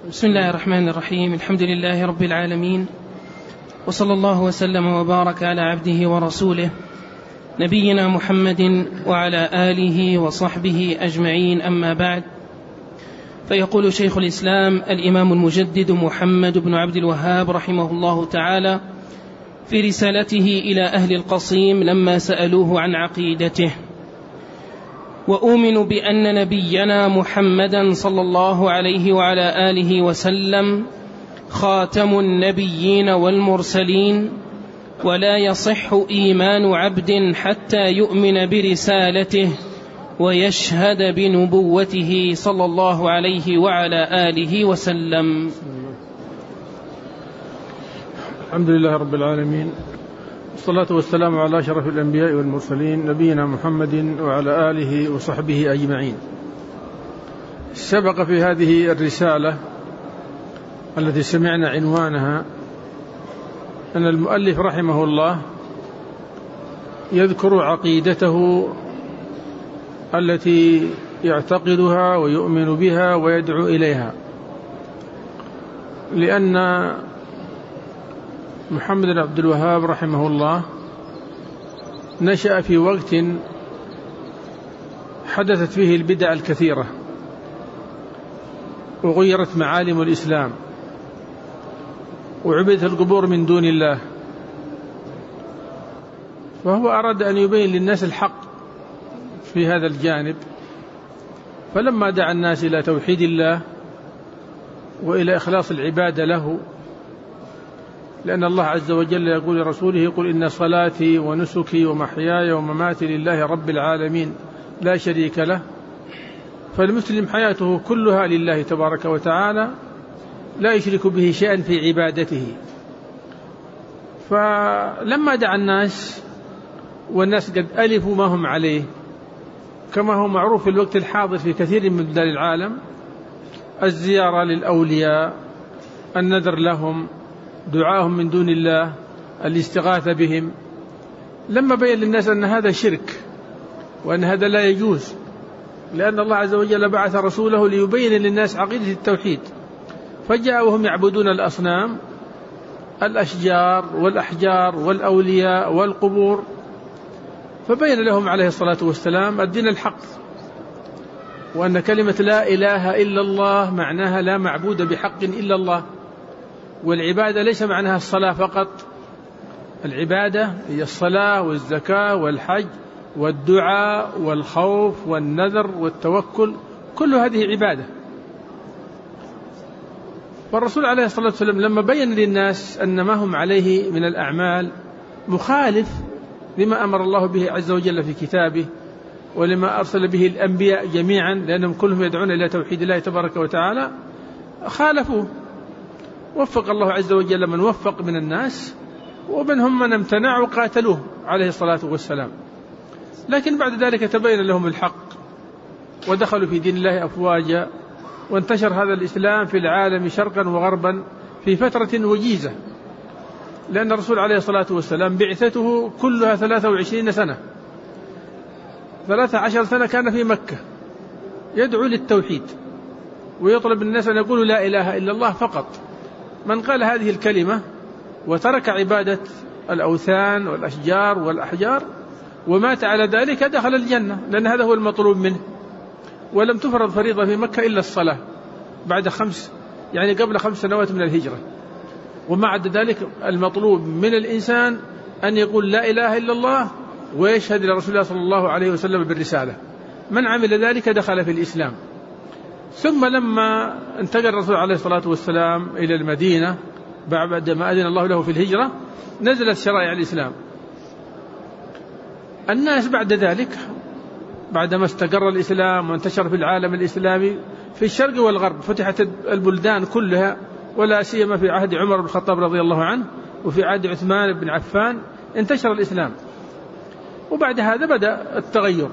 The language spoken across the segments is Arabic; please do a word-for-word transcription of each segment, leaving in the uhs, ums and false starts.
بسم الله الرحمن الرحيم. الحمد لله رب العالمين، وصلى الله وسلم وبارك على عبده ورسوله نبينا محمد وعلى آله وصحبه أجمعين، أما بعد. فيقول شيخ الإسلام الإمام المجدد محمد بن عبد الوهاب رحمه الله تعالى في رسالته إلى أهل القصيم لما سألوه عن عقيدته: وأؤمن بأن نبينا محمدا صلى الله عليه وعلى آله وسلم خاتم النبيين والمرسلين، ولا يصح إيمان عبد حتى يؤمن برسالته ويشهد بنبوته صلى الله عليه وعلى آله وسلم. الحمد لله رب العالمين، والصلاة والسلام على أشرف الأنبياء والمرسلين نبينا محمد وعلى آله وصحبه أجمعين. سبق في هذه الرسالة التي سمعنا عنوانها أن المؤلف رحمه الله يذكر عقيدته التي يعتقدها ويؤمن بها ويدعو إليها، لأن محمد بن عبد الوهاب رحمه الله نشأ في وقت حدثت فيه البدع الكثيرة وغيرت معالم الإسلام وعبدت القبور من دون الله، فهو أراد أن يبين للناس الحق في هذا الجانب. فلما دعا الناس إلى توحيد الله وإلى إخلاص العبادة له، لأن الله عز وجل يقول لرسوله: قل إن صلاتي ونسكي ومحياي ومماتي لله رب العالمين لا شريك له، فالمسلم حياته كلها لله تبارك وتعالى لا يشرك به شيئا في عبادته. فلما دعا الناس والناس قد ألفوا ما هم عليه، كما هو معروف في الوقت الحاضر في كثير من بلاد العالم، الزيارة للأولياء، النذر لهم، دعاهم من دون الله، الاستغاثة بهم، لما بين للناس أن هذا شرك وأن هذا لا يجوز، لأن الله عز وجل بعث رسوله ليبين للناس عقيدة التوحيد، فجاء وهم يعبدون الأصنام، الأشجار والأحجار والأولياء والقبور، فبين لهم عليه الصلاة والسلام الدين الحق، وأن كلمة لا إله إلا الله معناها لا معبود بحق إلا الله، والعبادة ليس معناها الصلاة فقط، العبادة هي الصلاة والزكاة والحج والدعاء والخوف والنذر والتوكل، كل هذه عبادة. والرسول عليه الصلاة والسلام لما بين للناس أن ما هم عليه من الأعمال مخالف لما أمر الله به عز وجل في كتابه ولما أرسل به الأنبياء جميعا، لأنهم كلهم يدعون إلى توحيد الله تبارك وتعالى، خالفوه. وفق الله عز وجل من وفق من الناس، ومنهم من امتنع وقاتلوه عليه الصلاة والسلام، لكن بعد ذلك تبين لهم الحق ودخلوا في دين الله أفواجا، وانتشر هذا الإسلام في العالم شرقا وغربا في فترة وجيزة، لأن الرسول عليه الصلاة والسلام بعثته كلها ثلاثة وعشرين سنة، ثلاثة عشر سنة كان في مكة يدعو للتوحيد ويطلب الناس أن يقولوا لا إله إلا الله فقط. من قال هذه الكلمة وترك عبادة الأوثان والأشجار والأحجار ومات على ذلك دخل الجنة، لأن هذا هو المطلوب منه. ولم تفرض فريضة في مكة إلا الصلاة بعد خمس يعني قبل خمس سنوات من الهجرة، وما عدا ذلك المطلوب من الإنسان أن يقول لا إله إلا الله ويشهد لرسول الله صلى الله عليه وسلم بالرسالة. من عمل ذلك دخل في الإسلام. ثم لما انتقل الرسول عليه الصلاة والسلام إلى المدينة بعد ما أذن الله له في الهجرة، نزلت شرائع الإسلام. الناس بعد ذلك بعدما استقر الإسلام وانتشر في العالم الإسلامي في الشرق والغرب، فتحت البلدان كلها، ولا سيما في عهد عمر بن الخطاب رضي الله عنه وفي عهد عثمان بن عفان انتشر الإسلام، وبعد هذا بدأ التغير.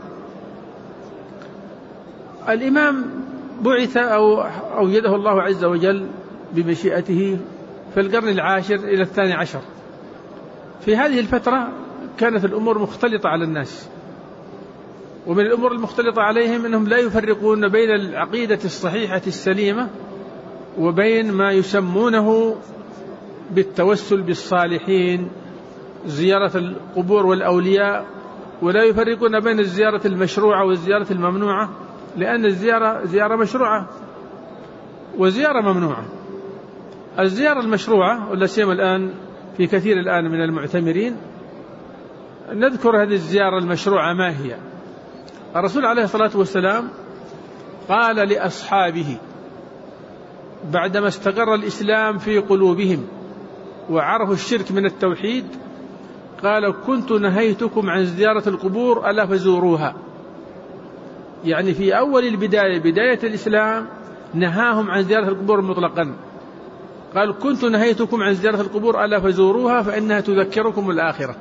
الإمام بعث أو أوجده الله عز وجل بمشيئته في القرن العاشر إلى الثاني عشر. في هذه الفترة كانت الأمور مختلطة على الناس، ومن الأمور المختلطة عليهم أنهم لا يفرقون بين العقيدة الصحيحة السليمة وبين ما يسمونه بالتوسل بالصالحين، زيارة القبور والأولياء، ولا يفرقون بين الزيارة المشروعة والزيارة الممنوعة، لأن الزيارة زيارة مشروعة وزيارة ممنوعة. الزيارة المشروعة ولا سيما الآن في كثير الآن من المعتمرين، نذكر هذه الزيارة المشروعة ما هي. الرسول عليه الصلاة والسلام قال لأصحابه بعدما استقر الإسلام في قلوبهم وعرفوا الشرك من التوحيد، قال: كنت نهيتكم عن زيارة القبور ألا فزوروها. يعني في أول البداية بداية الإسلام نهاهم عن زيارة القبور مطلقا، قال: كنت نهيتكم عن زيارة القبور ألا فزوروها فإنها تذكركم الآخرة.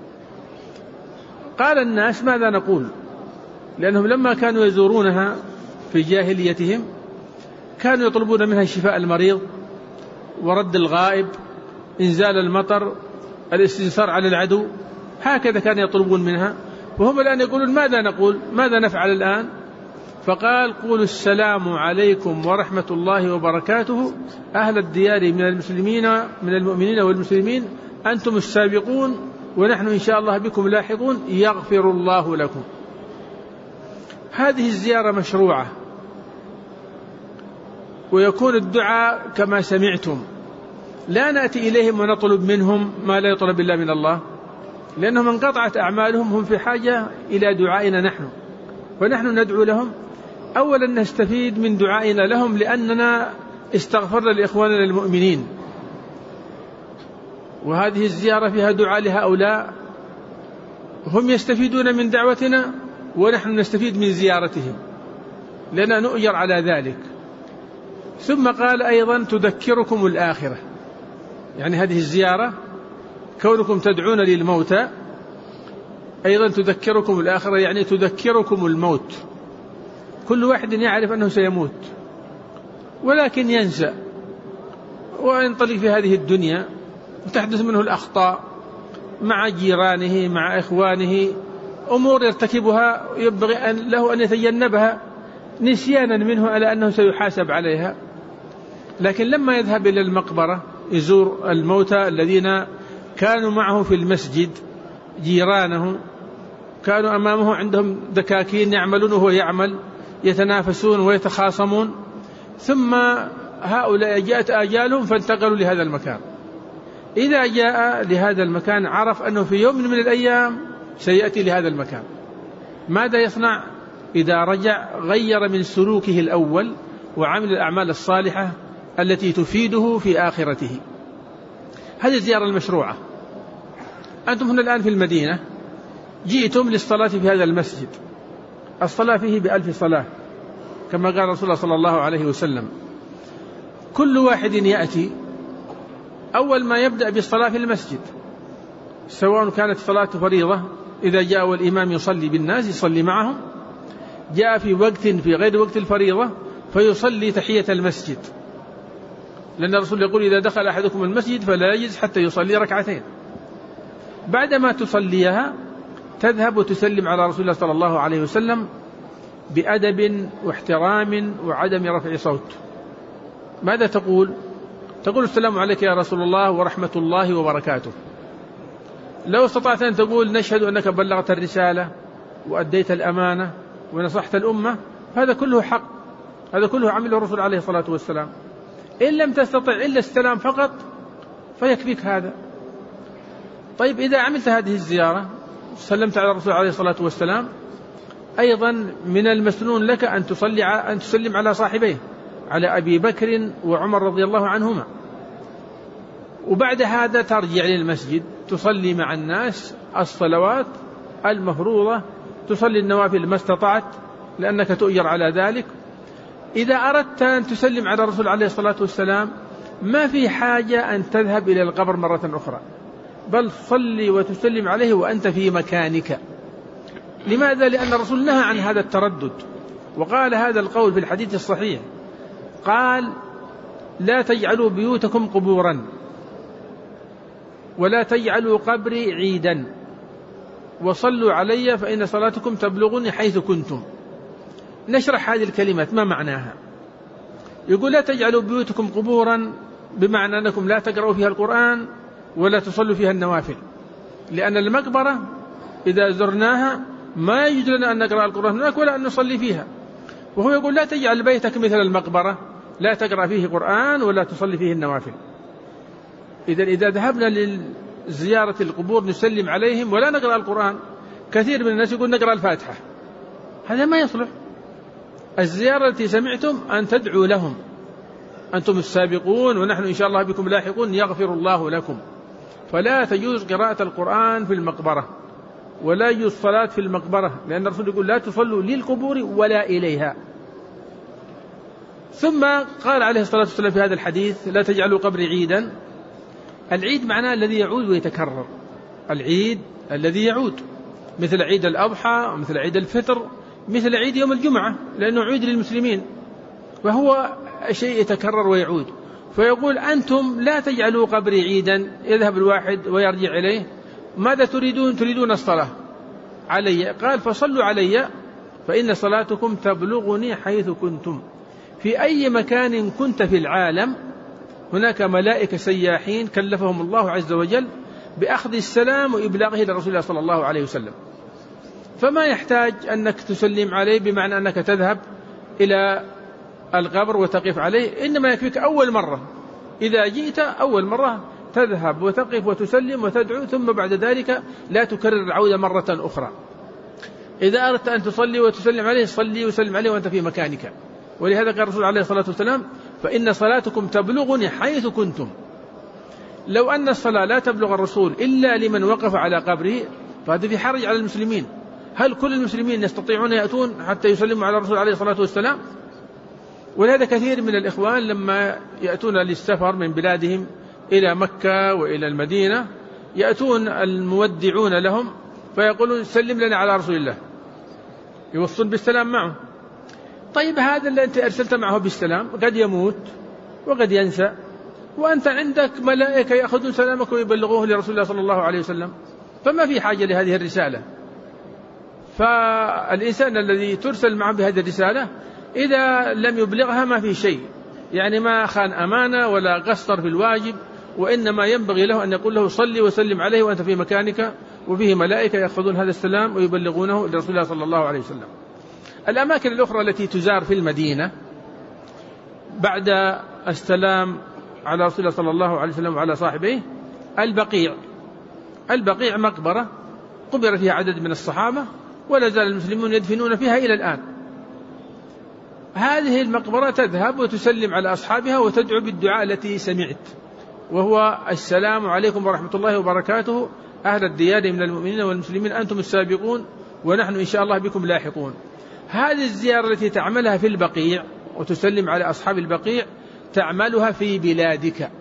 قال الناس: ماذا نقول؟ لأنهم لما كانوا يزورونها في جاهليتهم كانوا يطلبون منها شفاء المريض ورد الغائب، إنزال المطر، الاستنصار على العدو، هكذا كانوا يطلبون منها. وهم الآن يقولون: ماذا نقول؟ ماذا نفعل الآن؟ فقال: قولوا السلام عليكم ورحمة الله وبركاته أهل الديار من المسلمين من المؤمنين والمسلمين، أنتم السابقون ونحن إن شاء الله بكم لاحقون، يغفر الله لكم. هذه الزيارة مشروعة، ويكون الدعاء كما سمعتم، لا نأتي إليهم ونطلب منهم ما لا يطلب إلا من الله، لأنهم انقطعت أعمالهم، هم في حاجة إلى دعائنا نحن، ونحن ندعو لهم. أولا نستفيد من دعائنا لهم لأننا استغفرنا لإخواننا المؤمنين، وهذه الزيارة فيها دعاء لهؤلاء، هم يستفيدون من دعوتنا ونحن نستفيد من زيارتهم لأننا نؤجر على ذلك. ثم قال أيضا: تذكركم الآخرة، يعني هذه الزيارة كونكم تدعون للموتى أيضا تذكركم الآخرة، يعني تذكركم الموت. كل واحد يعرف أنه سيموت ولكن ينسى وينطلق في هذه الدنيا، وتحدث منه الأخطاء مع جيرانه مع إخوانه، أمور يرتكبها يبغي أن له أن يتجنبها نسيانا منه على أنه سيحاسب عليها. لكن لما يذهب إلى المقبرة يزور الموتى الذين كانوا معه في المسجد، جيرانه كانوا أمامه عندهم دكاكين يعملون وهو يعمل، يتنافسون ويتخاصمون، ثم هؤلاء جاءت آجالهم فانتقلوا لهذا المكان. إذا جاء لهذا المكان عرف أنه في يوم من الأيام سيأتي لهذا المكان، ماذا يصنع؟ إذا رجع غير من سلوكه الأول وعمل الأعمال الصالحة التي تفيده في آخرته. هذه الزيارة المشروعة. أنتم هنا الآن في المدينة، جئتم للصلاة في هذا المسجد، الصلاة فيه بألف صلاة كما قال رسول الله صلى الله عليه وسلم. كل واحد يأتي أول ما يبدأ بالصلاة في المسجد، سواء كانت صلاة فريضة إذا جاء والإمام يصلي بالناس يصلي معهم، جاء في وقت في غير وقت الفريضة فيصلي تحية المسجد، لأن الرسول يقول: إذا دخل أحدكم المسجد فلا يجلس حتى يصلي ركعتين. بعدما تصليها تذهب وتسلم على رسول الله صلى الله عليه وسلم بأدب واحترام وعدم رفع صوت. ماذا تقول؟ تقول: السلام عليك يا رسول الله ورحمة الله وبركاته. لو استطعت أن تقول: نشهد أنك بلغت الرسالة وأديت الأمانة ونصحت الأمة، هذا كله حق، هذا كله عمله الرسول عليه الصلاة والسلام. إن لم تستطع إلا السلام فقط فيكفيك هذا. طيب إذا عملت هذه الزيارة سلمت على الرسول عليه الصلاة والسلام، أيضا من المسنون لك أن تصلي أن تسلم على صاحبيه، على أبي بكر وعمر رضي الله عنهما، وبعد هذا ترجع للمسجد تصلي مع الناس الصلوات المفروضة، تصلي النوافل ما استطعت لأنك تؤجر على ذلك. إذا أردت أن تسلم على الرسول عليه الصلاة والسلام ما في حاجة أن تذهب إلى القبر مرة أخرى، بل صلي وتسلم عليه وأنت في مكانك. لماذا؟ لأن الرسول نهى عن هذا التردد، وقال هذا القول في الحديث الصحيح، قال: لا تجعلوا بيوتكم قبورا ولا تجعلوا قبري عيدا وصلوا علي فإن صلاتكم تبلغني حيث كنتم. نشرح هذه الكلمات ما معناها. يقول لا تجعلوا بيوتكم قبورا، بمعنى أنكم لا تقرأوا فيها القرآن ولا تصلوا فيها النوافل، لأن المقبرة إذا زرناها ما يجوز لنا أن نقرأ القرآن هناك ولا أن نصلي فيها. وهو يقول لا تجعل بيتك مثل المقبرة، لا تقرأ فيه قرآن ولا تصلي فيه النوافل. إذا إذا ذهبنا لزيارة القبور نسلم عليهم ولا نقرأ القرآن. كثير من الناس يقول نقرأ الفاتحة، هذا ما يصلح. الزيارة التي سمعتم أن تدعوا لهم، أنتم السابقون ونحن إن شاء الله بكم لاحقون يغفر الله لكم. فلا تجوز قراءة القرآن في المقبرة ولا يجوز الصلاة في المقبرة، لأن الرسول يقول لا تصلوا للقبور ولا إليها. ثم قال عليه الصلاة والسلام في هذا الحديث لا تجعلوا قبري عيدا. العيد معناه الذي يعود ويتكرر، العيد الذي يعود، مثل عيد الأضحى، مثل عيد الفطر، مثل عيد يوم الجمعة، لأنه عيد للمسلمين وهو شيء يتكرر ويعود. فيقول أنتم لا تجعلوا قبري عيدا يذهب الواحد ويرجع إليه. ماذا تريدون؟ تريدون الصلاة علي، قال فصلوا علي فإن صلاتكم تبلغني حيث كنتم. في أي مكان كنت في العالم هناك ملائكة سياحين كلفهم الله عز وجل بأخذ السلام وإبلاغه لرسول الله صلى الله عليه وسلم، فما يحتاج أنك تسلم عليه بمعنى أنك تذهب إلى القبر وتقف عليه، إنما يكفيك أول مرة إذا جئت أول مرة تذهب وتقف وتسلم وتدعو، ثم بعد ذلك لا تكرر العودة مرة أخرى. إذا أردت أن تصلي وتسلم عليه صلي وسلم عليه وأنت في مكانك. ولهذا قال الرسول عليه الصلاة والسلام فإن صلاتكم تبلغني حيث كنتم. لو أن الصلاة لا تبلغ الرسول إلا لمن وقف على قبره فهذا في حرج على المسلمين. هل كل المسلمين يستطيعون يأتون حتى يسلموا على الرسول عليه الصلاة والسلام؟ ولهذا كثير من الإخوان لما يأتون للسفر من بلادهم إلى مكة وإلى المدينة يأتون المودعون لهم فيقولون سلم لنا على رسول الله، يوصون بالسلام معه. طيب هذا اللي أنت أرسلت معه بالسلام قد يموت وقد ينسى، وأنت عندك ملائكة يأخذون سلامك ويبلغوه لرسول الله صلى الله عليه وسلم، فما في حاجة لهذه الرسالة. فالإنسان الذي ترسل معه بهذه الرسالة إذا لم يبلغها ما في شيء، يعني ما خان أمانة ولا قصر في الواجب، وإنما ينبغي له أن يقول له صلي وسلم عليه وأنت في مكانك وفيه ملائكة يأخذون هذا السلام ويبلغونه لرسول الله صلى الله عليه وسلم. الأماكن الأخرى التي تزار في المدينة بعد السلام على رسول الله صلى الله عليه وسلم وعلى صاحبه البقيع. البقيع مقبرة قبر فيها عدد من الصحابة ولا زال المسلمون يدفنون فيها إلى الآن. هذه المقبرة تذهب وتسلم على أصحابها وتدعو بالدعاء التي سمعت، وهو السلام عليكم ورحمة الله وبركاته أهل الديار من المؤمنين والمسلمين أنتم السابقون ونحن إن شاء الله بكم لاحقون. هذه الزيارة التي تعملها في البقيع وتسلم على أصحاب البقيع تعملها في بلادك.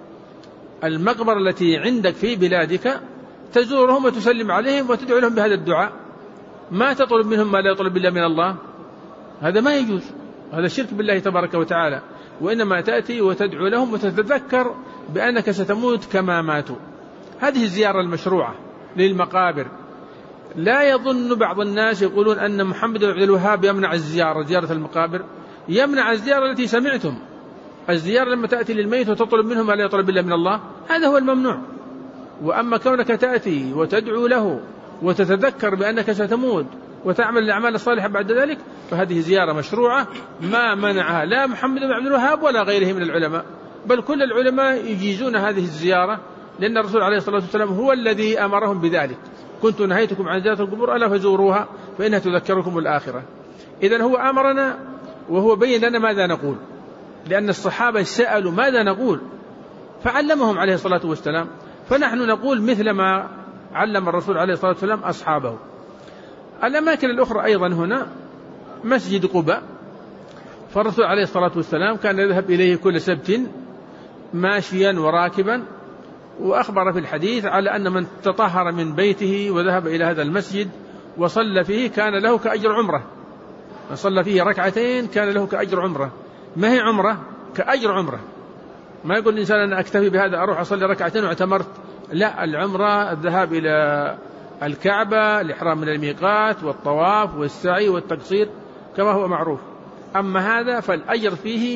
المقبرة التي عندك في بلادك تزورهم وتسلم عليهم وتدعو لهم بهذا الدعاء، ما تطلب منهم ما لا يطلب إلا من الله، هذا ما يجوز، هذا الشرك بالله تبارك وتعالى. وإنما تأتي وتدعو لهم وتتذكر بأنك ستموت كما ماتوا. هذه الزيارة المشروعة للمقابر. لا يظن بعض الناس يقولون أن محمد بن عبد الوهاب يمنع الزيارة، زيارة المقابر، يمنع الزيارة التي سمعتم. الزيارة لما تأتي للميت وتطلب منه ما لا يطلب إلا من الله، هذا هو الممنوع. وأما كونك تأتي وتدعو له وتتذكر بأنك ستموت وتعمل الأعمال الصالحة بعد ذلك، فهذه زيارة مشروعة ما منعها لا محمد بن عبد الوهاب ولا غيره من العلماء، بل كل العلماء يجيزون هذه الزيارة، لأن الرسول عليه الصلاة والسلام هو الذي أمرهم بذلك. كنت نهيتكم عن زيارة القبور ألا فزوروها فإنها تذكركم الآخرة. إذن هو أمرنا وهو بين لنا ماذا نقول، لأن الصحابة سألوا ماذا نقول فعلمهم عليه الصلاة والسلام، فنحن نقول مثل ما علم الرسول عليه الصلاة والسلام أصحابه. الأماكن الأخرى أيضا هنا مسجد قباء، فالرسول عليه الصلاة والسلام كان يذهب إليه كل سبت ماشيا وراكبا، وأخبر في الحديث على أن من تطهر من بيته وذهب إلى هذا المسجد وصلى فيه كان له كأجر عمره، من صلى فيه ركعتين كان له كأجر عمره. ما هي عمره؟ كأجر عمره. ما يقول الإنسان أنا أكتفي بهذا أروح أصلي ركعتين واعتمرت، لا، العمرة الذهاب إلى الكعبة، الإحرام من الميقات والطواف والسعي والتقصير كما هو معروف. أما هذا فالأجر فيه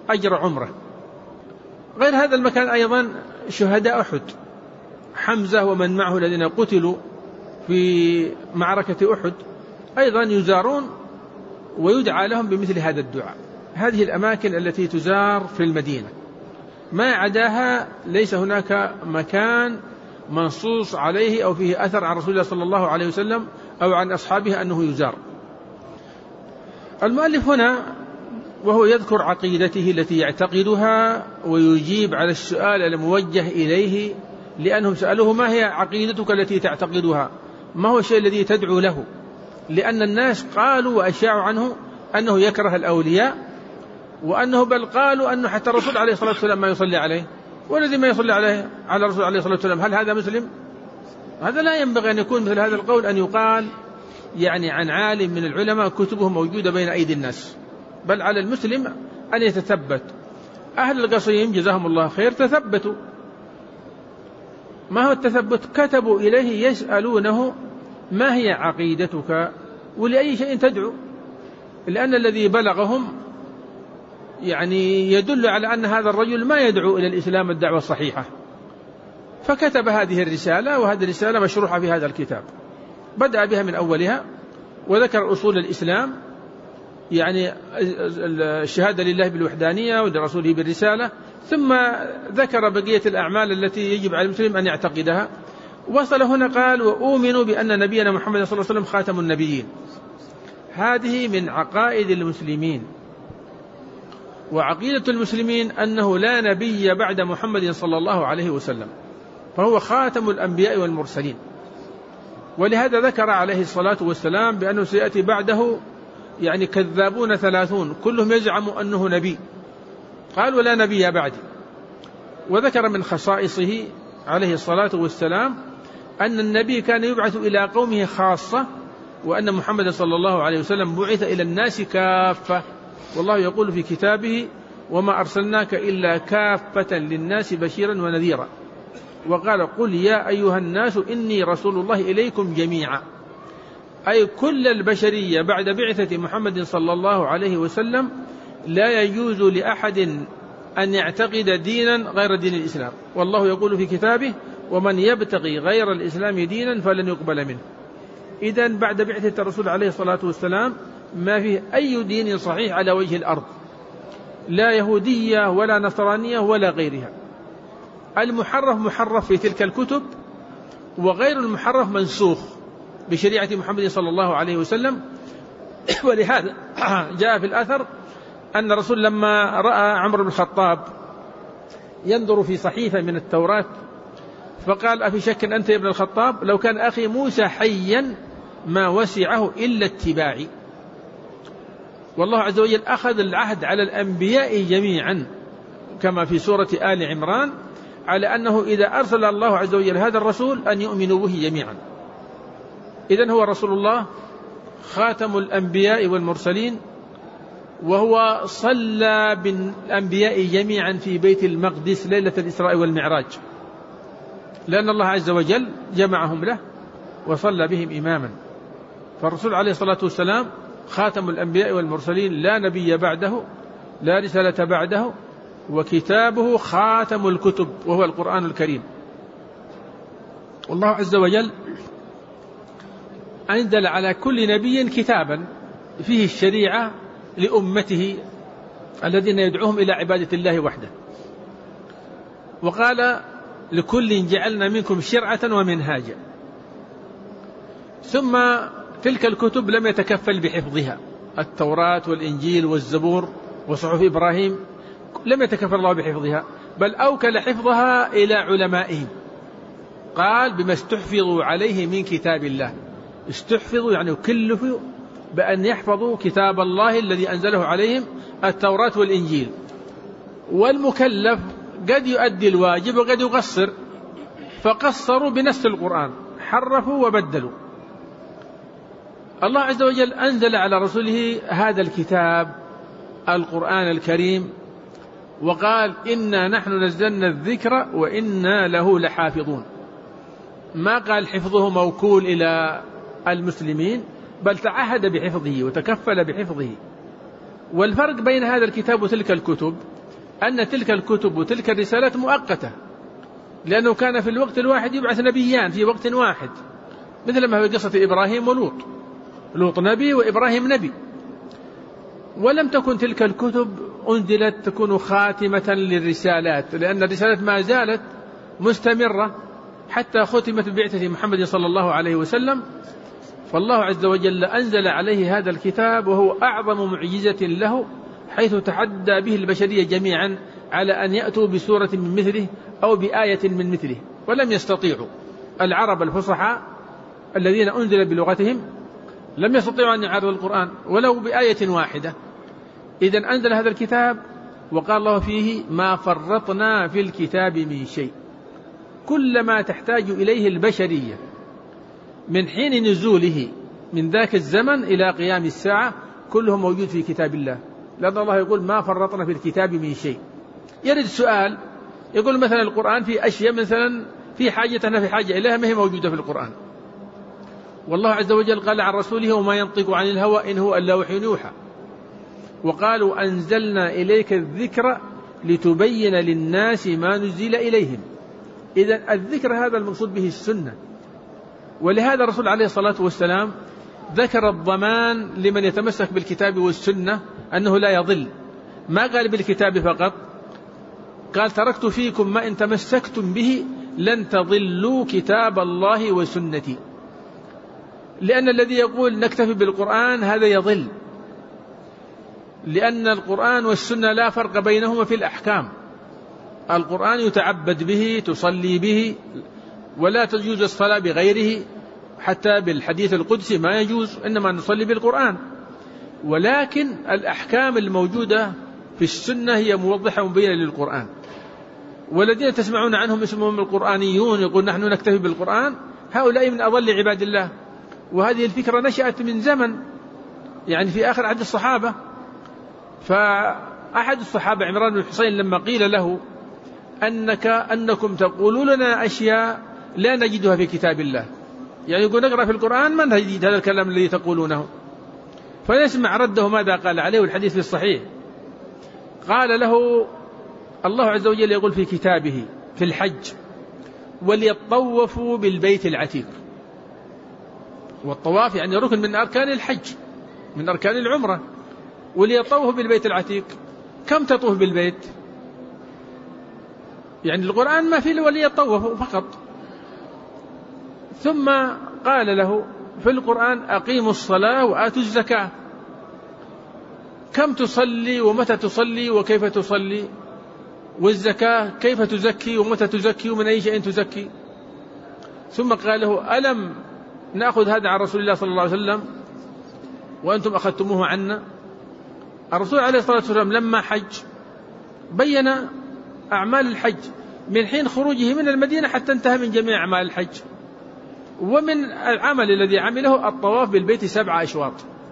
أجر عمره. غير هذا المكان أيضا شهداء أحد، حمزة ومن معه الذين قتلوا في معركة أحد أيضا يزارون ويدعى لهم بمثل هذا الدعاء. هذه الأماكن التي تزار في المدينة، ما عداها ليس هناك مكان منصوص عليه أو فيه أثر عن رسول الله صلى الله عليه وسلم أو عن أصحابه أنه يزار. المؤلف هنا وهو يذكر عقيدته التي يعتقدها ويجيب على السؤال الموجه إليه، لأنهم سألوه ما هي عقيدتك التي تعتقدها، ما هو الشيء الذي تدعو له، لأن الناس قالوا وأشاعوا عنه أنه يكره الأولياء، وأنه بل قالوا أنه حتى الرسول عليه الصلاة والسلام ما يصلي عليه، والذي ما يصلي عليه على الرسول عليه الصلاة والسلام هل هذا مسلم؟ هذا لا ينبغي أن يكون مثل هذا القول أن يقال يعني عن عالم من العلماء كتبه موجودة بين أيدي الناس، بل على المسلم أن يتثبت. أهل القصيم جزاهم الله خير تثبتوا. ما هو التثبت؟ كتبوا إليه يسألونه ما هي عقيدتك ولأي شيء تدعو، لأن الذي بلغهم يعني يدل على أن هذا الرجل ما يدعو إلى الإسلام الدعوة الصحيحة، فكتب هذه الرسالة، وهذه الرسالة مشروحة في هذا الكتاب. بدأ بها من أولها وذكر أصول الإسلام، يعني الشهادة لله بالوحدانية ولرسوله بالرسالة، ثم ذكر بقية الأعمال التي يجب على المسلم أن يعتقدها. وصل هنا قال وأؤمن بأن نبينا محمد صلى الله عليه وسلم خاتم النبيين. هذه من عقائد المسلمين، وعقيدة المسلمين أنه لا نبي بعد محمد صلى الله عليه وسلم، فهو خاتم الأنبياء والمرسلين. ولهذا ذكر عليه الصلاة والسلام بأنه سيأتي بعده يعني كذابون ثلاثون كلهم يزعم أنه نبي، قال ولا نبي بعدي. وذكر من خصائصه عليه الصلاة والسلام أن النبي كان يبعث إلى قومه خاصة، وأن محمد صلى الله عليه وسلم بعث إلى الناس كافة، والله يقول في كتابه وما أرسلناك إلا كافة للناس بشيرا ونذيرا. وقال قل يا أيها الناس إني رسول الله إليكم جميعا، أي كل البشرية بعد بعثة محمد صلى الله عليه وسلم لا يجوز لأحد أن يعتقد دينا غير دين الإسلام، والله يقول في كتابه ومن يبتغي غير الإسلام دينا فلن يقبل منه. إذن بعد بعثة الرسول عليه الصلاة والسلام ما فيه أي دين صحيح على وجه الأرض، لا يهودية ولا نصرانية ولا غيرها. المحرف محرف في تلك الكتب، وغير المحرف منسوخ بشريعة محمد صلى الله عليه وسلم. ولهذا جاء في الأثر أن الرسول لما رأى عمر بن الخطاب ينظر في صحيفة من التوراة فقال أفي شك أنت يا ابن الخطاب لو كان أخي موسى حيا ما وسعه إلا اتباعي. والله عز وجل أخذ العهد على الأنبياء جميعا كما في سورة آل عمران على أنه إذا أرسل الله عز وجل هذا الرسول أن يؤمنوا به جميعا. إذن هو رسول الله خاتم الأنبياء والمرسلين، وهو صلى بالأنبياء جميعا في بيت المقدس ليلة الإسراء والمعراج، لأن الله عز وجل جمعهم له وصلى بهم إماما. فالرسول عليه الصلاة والسلام خاتم الأنبياء والمرسلين، لا نبي بعده لا رسالة بعده، وكتابه خاتم الكتب وهو القرآن الكريم. والله عز وجل أنزل على كل نبي كتابا فيه الشريعة لأمته الذين يدعوهم إلى عبادة الله وحده، وقال لكل جعلنا منكم شرعة ومنهاجا. ثم تلك الكتب لم يتكفل بحفظها، التوراة والإنجيل والزبور وصحف إبراهيم لم يتكفل الله بحفظها، بل أوكل حفظها إلى علمائهم، قال بما استحفظوا عليه من كتاب الله. استحفظوا يعني كلفوا بأن يحفظوا كتاب الله الذي أنزله عليهم التوراة والإنجيل. والمكلف قد يؤدي الواجب وقد يقصر، فقصروا بنص القرآن، حرفوا وبدلوا. الله عز وجل أنزل على رسوله هذا الكتاب القرآن الكريم، وقال إنا نحن نزلنا الذكر وإنا له لحافظون. ما قال حفظه موكول إلى المسلمين، بل تعهد بحفظه وتكفل بحفظه. والفرق بين هذا الكتاب وتلك الكتب أن تلك الكتب وتلك الرسالات مؤقتة، لأنه كان في الوقت الواحد يبعث نبيان في وقت واحد، مثل ما في قصة إبراهيم ولوط، لوط نبي وإبراهيم نبي. ولم تكن تلك الكتب أنزلت تكون خاتمة للرسالات، لأن الرسالات ما زالت مستمرة حتى ختمت ببعثة محمد صلى الله عليه وسلم. فالله عز وجل أنزل عليه هذا الكتاب وهو أعظم معجزة له، حيث تحدى به البشرية جميعا على أن يأتوا بسورة من مثله أو بآية من مثله، ولم يستطيعوا. العرب الفصحاء الذين أنزل بلغتهم لم يستطيعوا أن يعارضوا القرآن ولو بآية واحدة. إذن أنزل هذا الكتاب وقال الله فيه: ما فرطنا في الكتاب من شيء. كل ما تحتاج إليه البشرية من حين نزوله من ذاك الزمن إلى قيام الساعة كله موجود في كتاب الله، لأن الله يقول: ما فرطنا في الكتاب من شيء. يرد سؤال يقول مثلا القرآن في أشياء مثلا في حاجتنا في حاجة إليها ما هي موجودة في القرآن، والله عز وجل قال عن رسوله: وما ينطق عن الهوى إن هو إلا وحي يوحى. وقالوا: أنزلنا إليك الذكر لتبين للناس ما نزل إليهم. إذن الذكر هذا المقصود به السنة، ولهذا الرسول عليه الصلاة والسلام ذكر الضمان لمن يتمسك بالكتاب والسنة أنه لا يضل. ما قال بالكتاب فقط، قال: تركت فيكم ما إن تمسكتم به لن تضلوا كتاب الله وسنتي. لأن الذي يقول نكتفي بالقرآن هذا يضل، لأن القرآن والسنة لا فرق بينهما في الأحكام. القرآن يتعبد به، تصلي به، ولا تجوز الصلاة بغيره، حتى بالحديث القدسي ما يجوز، إنما نصلي بالقرآن. ولكن الأحكام الموجودة في السنة هي موضحة ومبينة للقرآن. والذين تسمعون عنهم اسمهم القرآنيون يقول نحن نكتفي بالقرآن، هؤلاء من أضل عباد الله. وهذه الفكرة نشأت من زمن، يعني في آخر عهد الصحابة. فأحد الصحابة عمران بن الحصين لما قيل له أنك أنكم تقولون لنا أشياء لا نجدها في كتاب الله، يعني يقول نقرأ في القرآن ما نجد هذا الكلام الذي تقولونه. فنسمع رده ماذا قال عليه، والحديث في الصحيح. قال له الله عز وجل يقول في كتابه في الحج: وليطوفوا بالبيت العتيق. والطواف يعني ركن من أركان الحج، من أركان العمرة. وليطوفوا بالبيت العتيق، كم تطوف بالبيت؟ يعني القرآن ما فيه وليطوفوا فقط. ثم قال له في القرآن: أقيموا الصلاة وآتوا الزكاة. كم تصلي ومتى تصلي وكيف تصلي؟ والزكاة كيف تزكي ومتى تزكي ومن أي شيء تزكي؟ ثم قال له: ألم نأخذ هذا عن رسول الله صلى الله عليه وسلم وأنتم أخذتموه عنا؟ الرسول عليه الصلاة والسلام لما حج بين أعمال الحج من حين خروجه من المدينة حتى انتهى من جميع أعمال الحج. ومن العمل الذي عمله الطواف بالبيت سبع أشواط.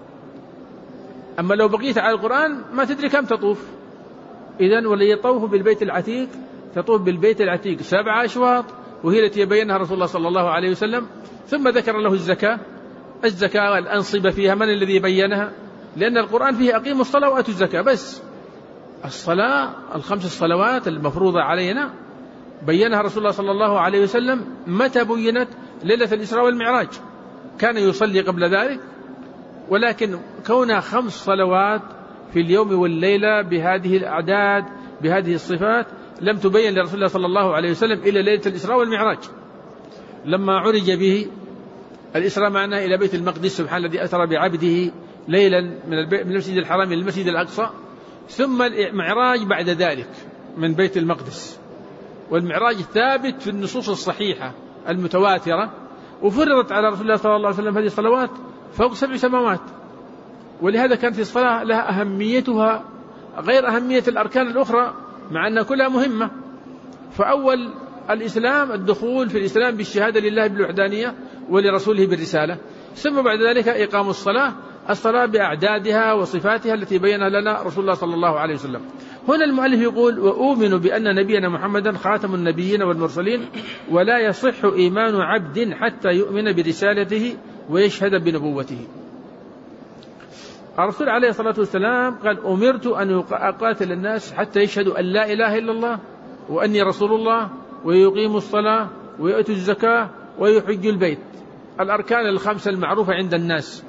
أما لو بقيت على القرآن ما تدري كم تطوف. إذن وليطوف بالبيت العتيق، تطوف بالبيت العتيق سبع أشواط، وهي التي يبينها رسول الله صلى الله عليه وسلم. ثم ذكر له الزكاة. الزكاة الأنصبة فيها من الذي بينها؟ لأن القرآن فيه أقيموا الصلاة وآتوا الزكاة بس. الصلاة الخمس الصلوات المفروضة علينا بينها رسول الله صلى الله عليه وسلم. متى بينت؟ ليلة الإسراء والمعراج. كان يصلي قبل ذلك، ولكن كونها خمس صلوات في اليوم والليلة بهذه الأعداد بهذه الصفات لم تبين لرسول الله صلى الله عليه وسلم إلا ليلة الإسراء والمعراج، لما عرج به. الإسراء معناه إلى بيت المقدس، سبحان الذي أسرى بعبده ليلا من المسجد الحرام إلى المسجد الأقصى. ثم المعراج بعد ذلك من بيت المقدس. والمعراج ثابت في النصوص الصحيحة المتواترة، وفرضت على رسول الله صلى الله عليه وسلم هذه الصلوات فوق سبع سماوات. ولهذا كانت الصلاة لها أهميتها غير أهمية الأركان الأخرى، مع أنها كلها مهمة. فأول الإسلام الدخول في الإسلام بالشهادة لله بالوحدانية ولرسوله بالرسالة، ثم بعد ذلك إقام الصلاة، الصلاة بأعدادها وصفاتها التي بينها لنا رسول الله صلى الله عليه وسلم. هنا المؤلف يقول: وأؤمن بأن نبينا محمدا خاتم النبيين والمرسلين، ولا يصح إيمان عبد حتى يؤمن برسالته ويشهد بنبوته. الرسول عليه الصلاة والسلام قال أمرت أن أقاتل الناس حتى يشهدوا أن لا إله إلا الله وأني رسول الله ويقيموا الصلاة ويؤتوا الزكاة ويحجوا البيت، الأركان الخمسة المعروفة عند الناس.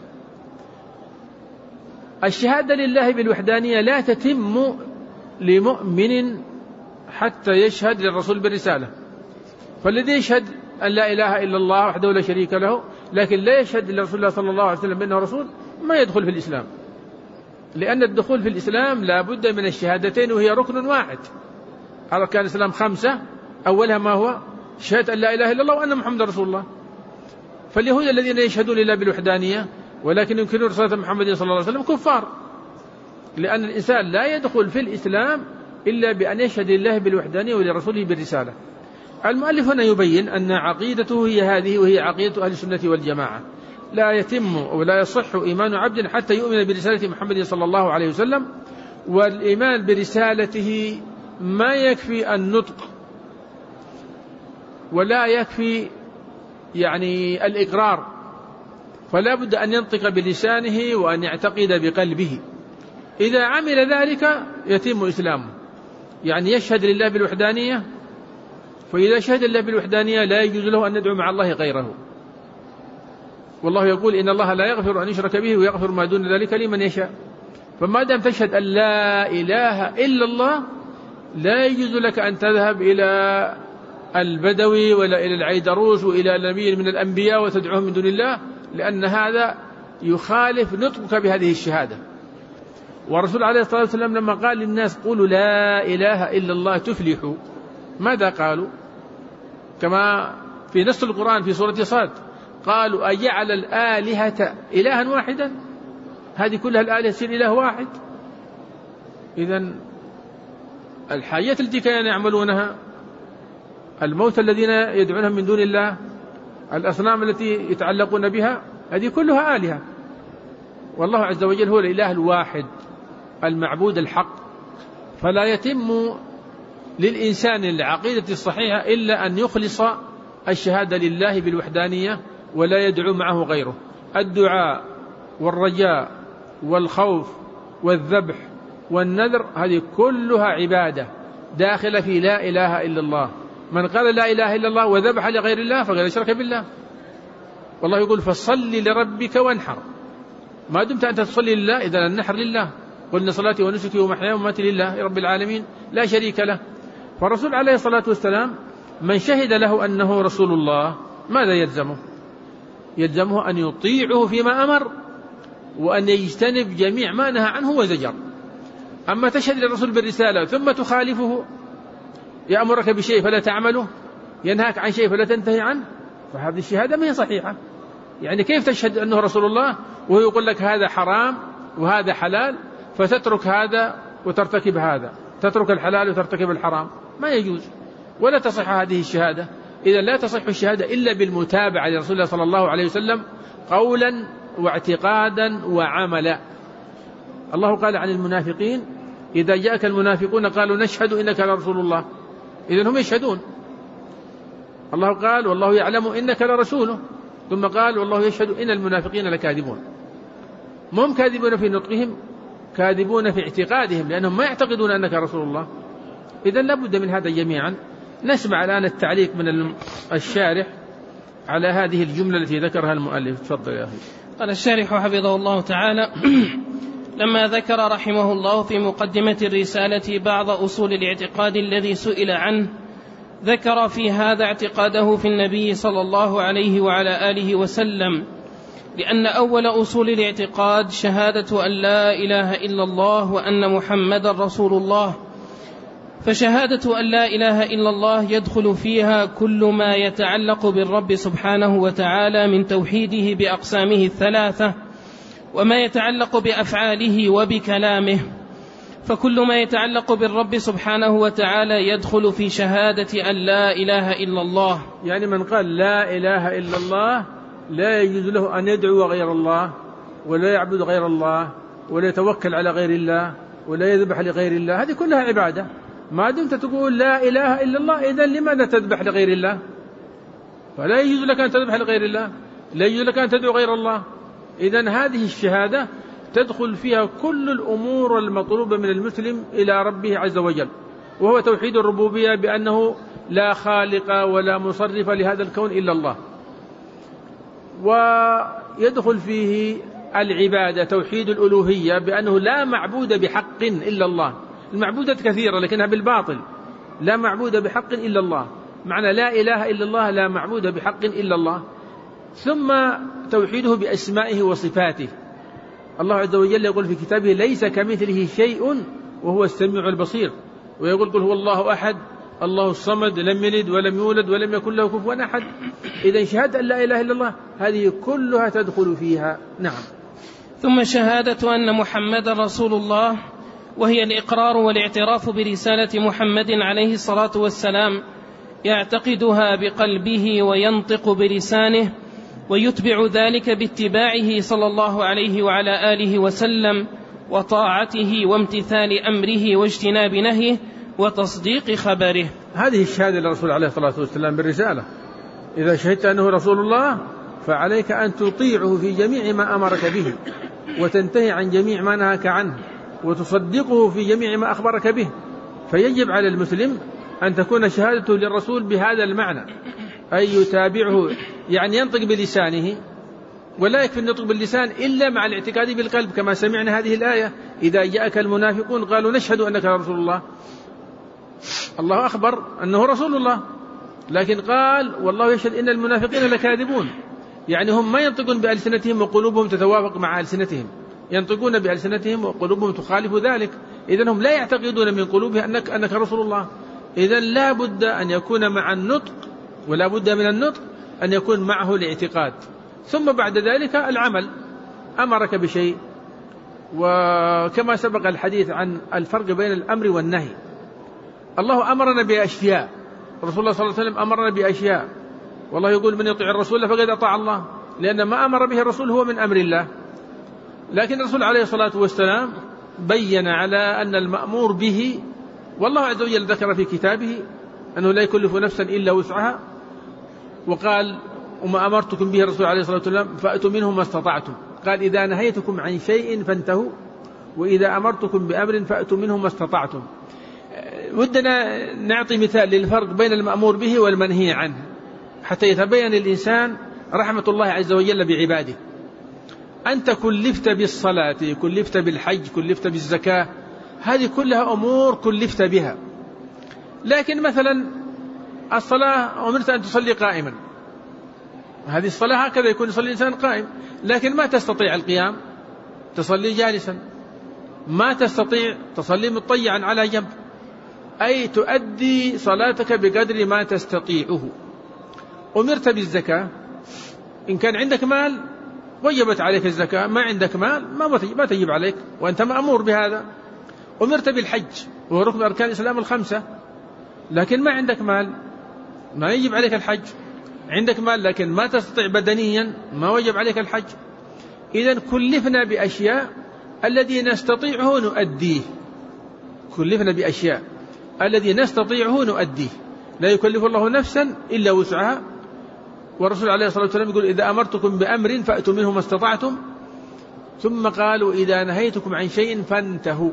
الشهادة لله بالوحدانية لا تتم لمؤمن حتى يشهد للرسول بالرسالة. فالذي يشهد أن لا إله إلا الله وحده لا شريك له لكن لا يشهد لرسول الله صلى الله عليه وسلم بأنه رسول ما يدخل في الإسلام، لأن الدخول في الإسلام لا بد من الشهادتين وهي ركن واحد. أركان الإسلام خمسة، أولها ما هو؟ شهادة أن لا إله إلا الله وأن محمد رسول الله. فاليهود الذين يشهدون لله بالوحدانية ولكن ينكرون رسالة محمد صلى الله عليه وسلم كفار، لأن الإنسان لا يدخل في الإسلام إلا بأن يشهد لله بالوحدانية ولرسوله بالرسالة. المؤلف هنا يبين أن عقيدته هي هذه، وهي عقيدة أهل السنة والجماعة. لا يتم ولا يصح إيمان عبد حتى يؤمن برسالة محمد صلى الله عليه وسلم، والإيمان برسالته ما يكفي النطق ولا يكفي يعني الإقرار، فلا بد أن ينطق بلسانه وأن يعتقد بقلبه. إذا عمل ذلك يتم إسلامه، يعني يشهد لله بالوحدانية، فإذا شهد لله بالوحدانية لا يجوز له أن يدعو مع الله غيره، والله يقول إن الله لا يغفر أن يشرك به ويغفر ما دون ذلك لمن يشاء. فما دام تشهد أن لا إله إلا الله لا يجوز لك أن تذهب إلى البدوي ولا إلى العيدروس وإلى نبي من الأنبياء وتدعوهم من دون الله، لأن هذا يخالف نطقك بهذه الشهادة. والرسول عليه الصلاة والسلام لما قال للناس قولوا لا إله إلا الله تفلحوا، ماذا قالوا؟ كما في نص القرآن في سورة صاد قالوا أجعل الآلهة إلها واحدا، هذه كلها الآلهة تصير إله واحد. إذن الحاجات التي كانوا يعملونها، الموت الذين يدعونهم من دون الله، الأصنام التي يتعلقون بها، هذه كلها آلهة، والله عز وجل هو الإله الواحد المعبود الحق. فلا يتم للإنسان العقيدة الصحيحة إلا أن يخلص الشهادة لله بالوحدانية ولا يدعو معه غيره. الدعاء والرجاء والخوف والذبح والنذر هذه كلها عبادة داخلة في لا إله إلا الله. من قال لا إله إلا الله وذبح لغير الله فقد أشرك بالله. والله يقول فصل لربك وانحر، ما دمت أنت تصلي لله إذا النحر لله. قلنا صلاتي ونسكي ومحياي ومماتي لله رب العالمين لا شريك له. فالرسول عليه الصلاة والسلام من شهد له أنه رسول الله ماذا يلزمه؟ يلزمه أن يطيعه فيما أمر وأن يجتنب جميع ما نهى عنه وزجر. أما تشهد للرسول بالرسالة ثم تخالفه، يأمرك بشيء فلا تعمله، ينهاك عن شيء فلا تنتهي عنه، فهذه الشهادة ما هي صحيحة. يعني كيف تشهد أنه رسول الله وهو يقول لك هذا حرام وهذا حلال، فتترك هذا وترتكب هذا، تترك الحلال وترتكب الحرام؟ ما يجوز، ولا تصح هذه الشهادة. إذا لا تصح الشهادة إلا بالمتابعة لرسول الله صلى الله عليه وسلم قولا واعتقادا وعملا. الله قال عن المنافقين إذا جاءك المنافقون قالوا نشهد إنك لرسول الله، إذن هم يشهدون. الله قال والله يعلم إنك لرسوله، ثم قال والله يشهد إن المنافقين لكاذبون. ما هم كاذبون في نطقهم، كاذبون في اعتقادهم، لأنهم ما يعتقدون أنك رسول الله. إذن لابد من هذا جميعا. نسمع الآن التعليق من الشارح على هذه الجملة التي ذكرها المؤلف. تفضل يا أخي. قال الشارح حفظه الله تعالى لما ذكر رحمه الله في مقدمة الرسالة بعض أصول الاعتقاد الذي سئل عنه، ذكر في هذا اعتقاده في النبي صلى الله عليه وعلى آله وسلم، لأن أول أصول الاعتقاد شهادة أن لا إله إلا الله وأن محمد رسول الله. فشهادة أن لا إله إلا الله يدخل فيها كل ما يتعلق بالرب سبحانه وتعالى من توحيده بأقسامه الثلاثة، وما يتعلق بأفعاله وبكلامه. فكل ما يتعلق بالرب سبحانه وتعالى يدخل في شهادة أن لا إله إلا الله. يعني من قال لا إله إلا الله لا يجوز له أن يدعو غير الله ولا يعبد غير الله ولا يتوكل على غير الله ولا يذبح لغير الله، هذه كلها عبادة. ما دمت تقول لا إله إلا الله إذن لماذا تذبح لغير الله؟ فلا يجوز لك أن تذبح لغير الله، لا يجوز لك أن تدعو غير الله. إذن هذه الشهادة تدخل فيها كل الأمور المطلوبة من المسلم إلى ربه عز وجل، وهو توحيد الربوبية بأنه لا خالق ولا مصرف لهذا الكون إلا الله. ويدخل فيه العبادة توحيد الألوهية بأنه لا معبود بحق إلا الله. المعبودات كثيرة لكنها بالباطل، لا معبود بحق إلا الله، معنى لا إله إلا الله، لا معبود بحق إلا الله. ثم توحيده بأسمائه وصفاته. الله عز وجل يقول في كتابه ليس كمثله شيء وهو السميع البصير، ويقول قل هو الله أحد الله الصمد لم يلد ولم يولد ولم يكن له كفوا أحد. إذا شهادة أن لا إله إلا الله هذه كلها تدخل فيها. نعم. ثم شهادة أن محمد رسول الله، وهي الإقرار والاعتراف برسالة محمد عليه الصلاة والسلام، يعتقدها بقلبه وينطق بلسانه، ويتبع ذلك باتباعه صلى الله عليه وعلى آله وسلم وطاعته وامتثال أمره واجتناب نهيه وتصديق خبره. هذه الشهادة للرسول عليه الصلاة والسلام بالرسالة. إذا شهدت أنه رسول الله فعليك أن تطيعه في جميع ما أمرك به، وتنتهي عن جميع ما نهاك عنه، وتصدقه في جميع ما أخبرك به. فيجب على المسلم أن تكون شهادته للرسول بهذا المعنى، أي يتابعه، يعني ينطق بلسانه، ولا يكفي النطق باللسان إلا مع الاعتقاد بالقلب، كما سمعنا هذه الآية إذا جاءك المنافقون قالوا نشهد أنك رسول الله. الله أخبر أنه رسول الله، لكن قال والله يشهد إن المنافقين لكاذبون، يعني هم ما ينطقون بألسنتهم وقلوبهم تتوافق مع ألسنتهم، ينطقون بألسنتهم وقلوبهم تخالف ذلك. إذن هم لا يعتقدون من قلوبهم أنك, أنك رسول الله. إذن لا بد أن يكون مع النطق، ولا بد من النطق أن يكون معه الاعتقاد، ثم بعد ذلك العمل. أمرك بشيء، وكما سبق الحديث عن الفرق بين الأمر والنهي. الله أمرنا بأشياء، رسول الله صلى الله عليه وسلم أمرنا بأشياء، والله يقول من يطيع الرسول فقد أطاع الله، لأن ما أمر به الرسول هو من أمر الله. لكن الرسول عليه الصلاة والسلام بين على أن المأمور به، والله عز وجل ذكر في كتابه أنه لا يكلف نفسا إلا وسعها، وقال وما أمرتكم به الرسول عليه الصلاة والسلام فأتوا منه ما استطعتم. قال إذا نهيتكم عن شيء فانتهوا، وإذا أمرتكم بأمر فأتوا منه ما استطعتم. ودنا نعطي مثال للفرق بين المأمور به والمنهي عنه حتى يتبين للإنسان رحمة الله عز وجل بعباده. أنت كلفت بالصلاة، كلفت بالحج، كلفت بالزكاة، هذه كلها أمور كلفت بها. لكن مثلا الصلاة أمرت أن تصلي قائما، هذه الصلاة هكذا يكون يصلي الإنسان قائم، لكن ما تستطيع القيام، تصلي جالسا، ما تستطيع تصلي مضطجعا على جنب، أي تؤدي صلاتك بقدر ما تستطيعه. أمرت بالزكاة، إن كان عندك مال وجبت عليك الزكاة، ما عندك مال ما تجب عليك وأنت مأمور بهذا. أمرت بالحج وهو ركن أركان الإسلام الخمسة، لكن ما عندك مال ما يجب عليك الحج، عندك مال لكن ما تستطيع بدنيا ما وجب عليك الحج. إذن كلفنا بأشياء الذي نستطيعه نؤديه، كلفنا بأشياء الذي نستطيعه نؤديه، لا يكلف الله نفسا إلا وسعها. والرسول عليه الصلاة والسلام يقول إذا أمرتكم بأمر فأتوا منه ما استطعتم، ثم قالوا إذا نهيتكم عن شيء فانتهوا.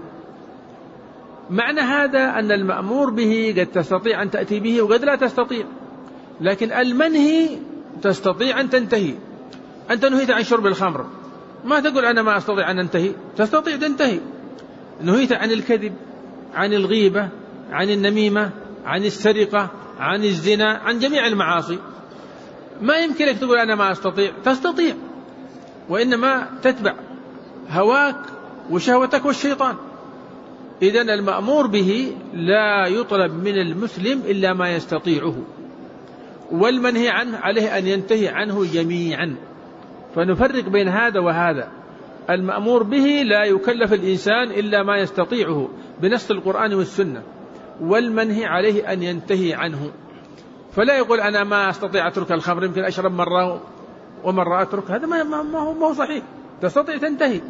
معنى هذا أن المأمور به قد تستطيع أن تأتي به وقد لا تستطيع، لكن المنهي تستطيع أن تنتهي. أنت نهيت عن شرب الخمر، ما تقول أنا ما أستطيع أن أنتهي، تستطيع تنتهي. نهيت عن الكذب، عن الغيبة، عن النميمة، عن السرقة، عن الزنا، عن جميع المعاصي، ما يمكنك تقول أنا ما أستطيع، تستطيع، وإنما تتبع هواك وشهوتك والشيطان. إذن المأمور به لا يطلب من المسلم إلا ما يستطيعه، والمنهي عنه عليه أن ينتهي عنه جميعا. فنفرق بين هذا وهذا. المأمور به لا يكلف الإنسان إلا ما يستطيعه بنص القرآن والسنة، والمنهي عليه أن ينتهي عنه. فلا يقول أنا ما أستطيع أترك الخمر، يمكن أشرب مرة ومرة أترك، هذا ما ما هو صحيح، تستطيع تنتهي.